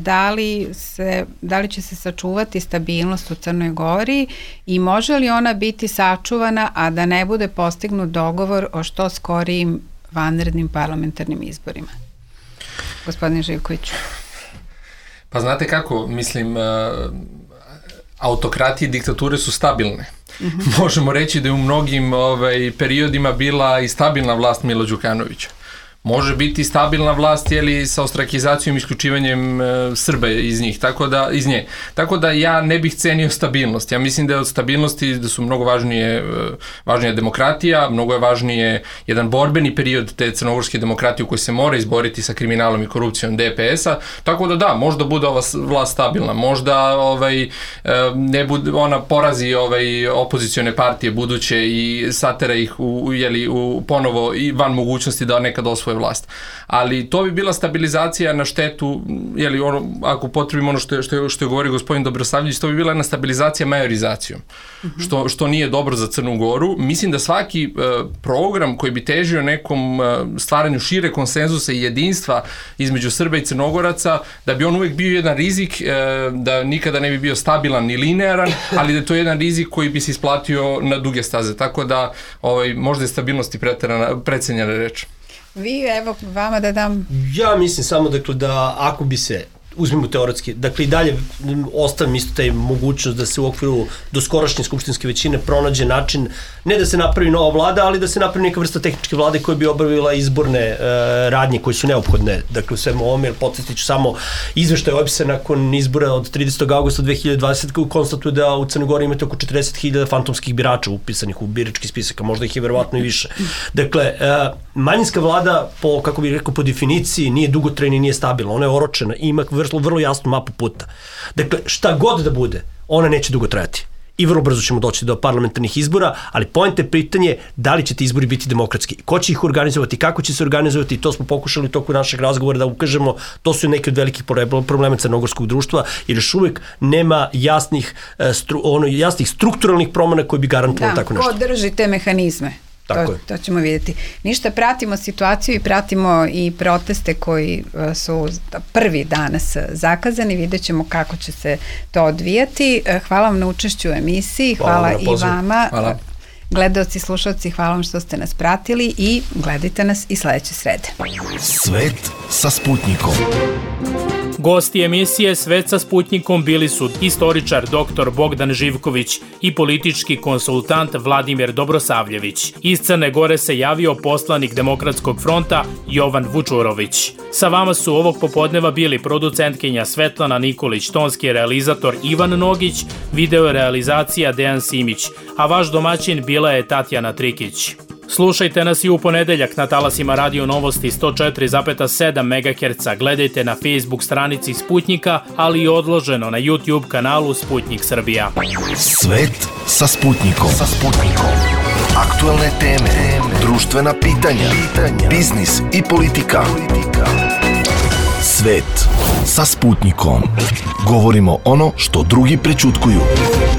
da li će se sačuvati stabilnost u Crnoj Gori i može li ona biti sačuvana, a da ne bude postignut dogovor o što skorijim vanrednim parlamentarnim izborima? Gospodin Živković. Pa znate kako, mislim, autokratije i diktature su stabilne. Možemo reći da je u mnogim periodima bila i stabilna vlast Mila Đukanovića. Može biti stabilna vlast sa ostrakizacijom i isključivanjem Srba iz nje. Tako da ja ne bih cenio stabilnost. Ja mislim da je od stabilnosti da su mnogo važnija demokratija, mnogo je važnije jedan borbeni period te crnogorske demokratije u kojoj se mora izboriti sa kriminalom i korupcijom DPS-a. Tako da možda bude ova vlast stabilna, možda ne bude, ona porazi opozicione partije buduće i satera ih ponovo i van mogućnosti da nekad osvoje vlast. Ali to bi bila stabilizacija na štetu, ako potrebimo ono što je govorio gospodin Dobrosavljević, to bi bila jedna stabilizacija majorizacijom, što nije dobro za Crnu Goru. Mislim da svaki program koji bi težio nekom stvaranju šire konsenzusa i jedinstva između Srba i Crnogoraca, da bi on uvijek bio jedan rizik, da nikada ne bi bio stabilan ni linearan, ali da je to jedan rizik koji bi se isplatio na duge staze. Tako da možda je stabilnost i precenjena reč. Vi, evo, vama da dam... Ja mislim samo da ako bi se uzmimo teoretski. Dakle, i dalje ostavim isto taj mogućnost da se u okviru doskorašnje skupštinske većine pronađe način, ne da se napravi nova vlada, ali da se napravi neka vrsta tehničke vlade koja bi obavila izborne radnje koje su neophodne. Dakle, u svemu ovome, jer podsjetit ću samo izveštaj OEBS-a nakon izbora od 30. augusta 2020. konstatuje da u Crnoj Gori imate oko 40.000 fantomskih birača upisanih u birački spisak, a možda ih je verovatno i više. Dakle, manjinska vlada, kako bih rekao, po definiciji nije dugotrajna i nije stabilna. Ona je oročena i ima vrlo jasnu mapu puta. Dakle, šta god da bude, ona neće dugo trajati. I vrlo brzo ćemo doći do parlamentarnih izbora, ali poenta je pitanje da li će ti izbori biti demokratski. Ko će ih organizovati, kako će se organizovati, to smo pokušali u toku našeg razgovora da ukažemo, to su neki od velikih problema crnogorskog društva, jer još uvek nema jasnih strukturalnih promena koji bi garantovali tako nešto. Ko drži te mehanizme? To ćemo vidjeti. Ništa, pratimo situaciju i pratimo i proteste koji su prvi danas zakazani. Vidjet ćemo kako će se to odvijati. Hvala vam na učešću u emisiji. Hvala i vama. Hvala. Gledaoci, slušalci, hvala vam što ste nas pratili i gledajte nas i sledeće srede. Svet sa Sputnikom. Gosti emisije Svet sa Sputnikom bili su istoričar dr. Bogdan Živković i politički konsultant Vladimir Dobrosavljević. Iz Crne Gore se javio poslanik Demokratskog fronta Jovan Vučurović. Sa vama su ovog popodneva bili producentkinja Svetlana Nikolić, tonski realizator Ivan Nogić, video realizacija Dejan Simić, a vaš domaćin bila je Tatjana Trikić. Slušajte nas i u ponedeljak na talasima Radio Novosti 104,7 MHz. Gledajte na Facebook stranici Sputnika, ali i odloženo na YouTube kanalu Sputnik Srbija. Svet sa Sputnikom. Aktuelne teme, društvena pitanja, biznis i politika. Svet sa Sputnikom. Govorimo ono što drugi prećutkuju.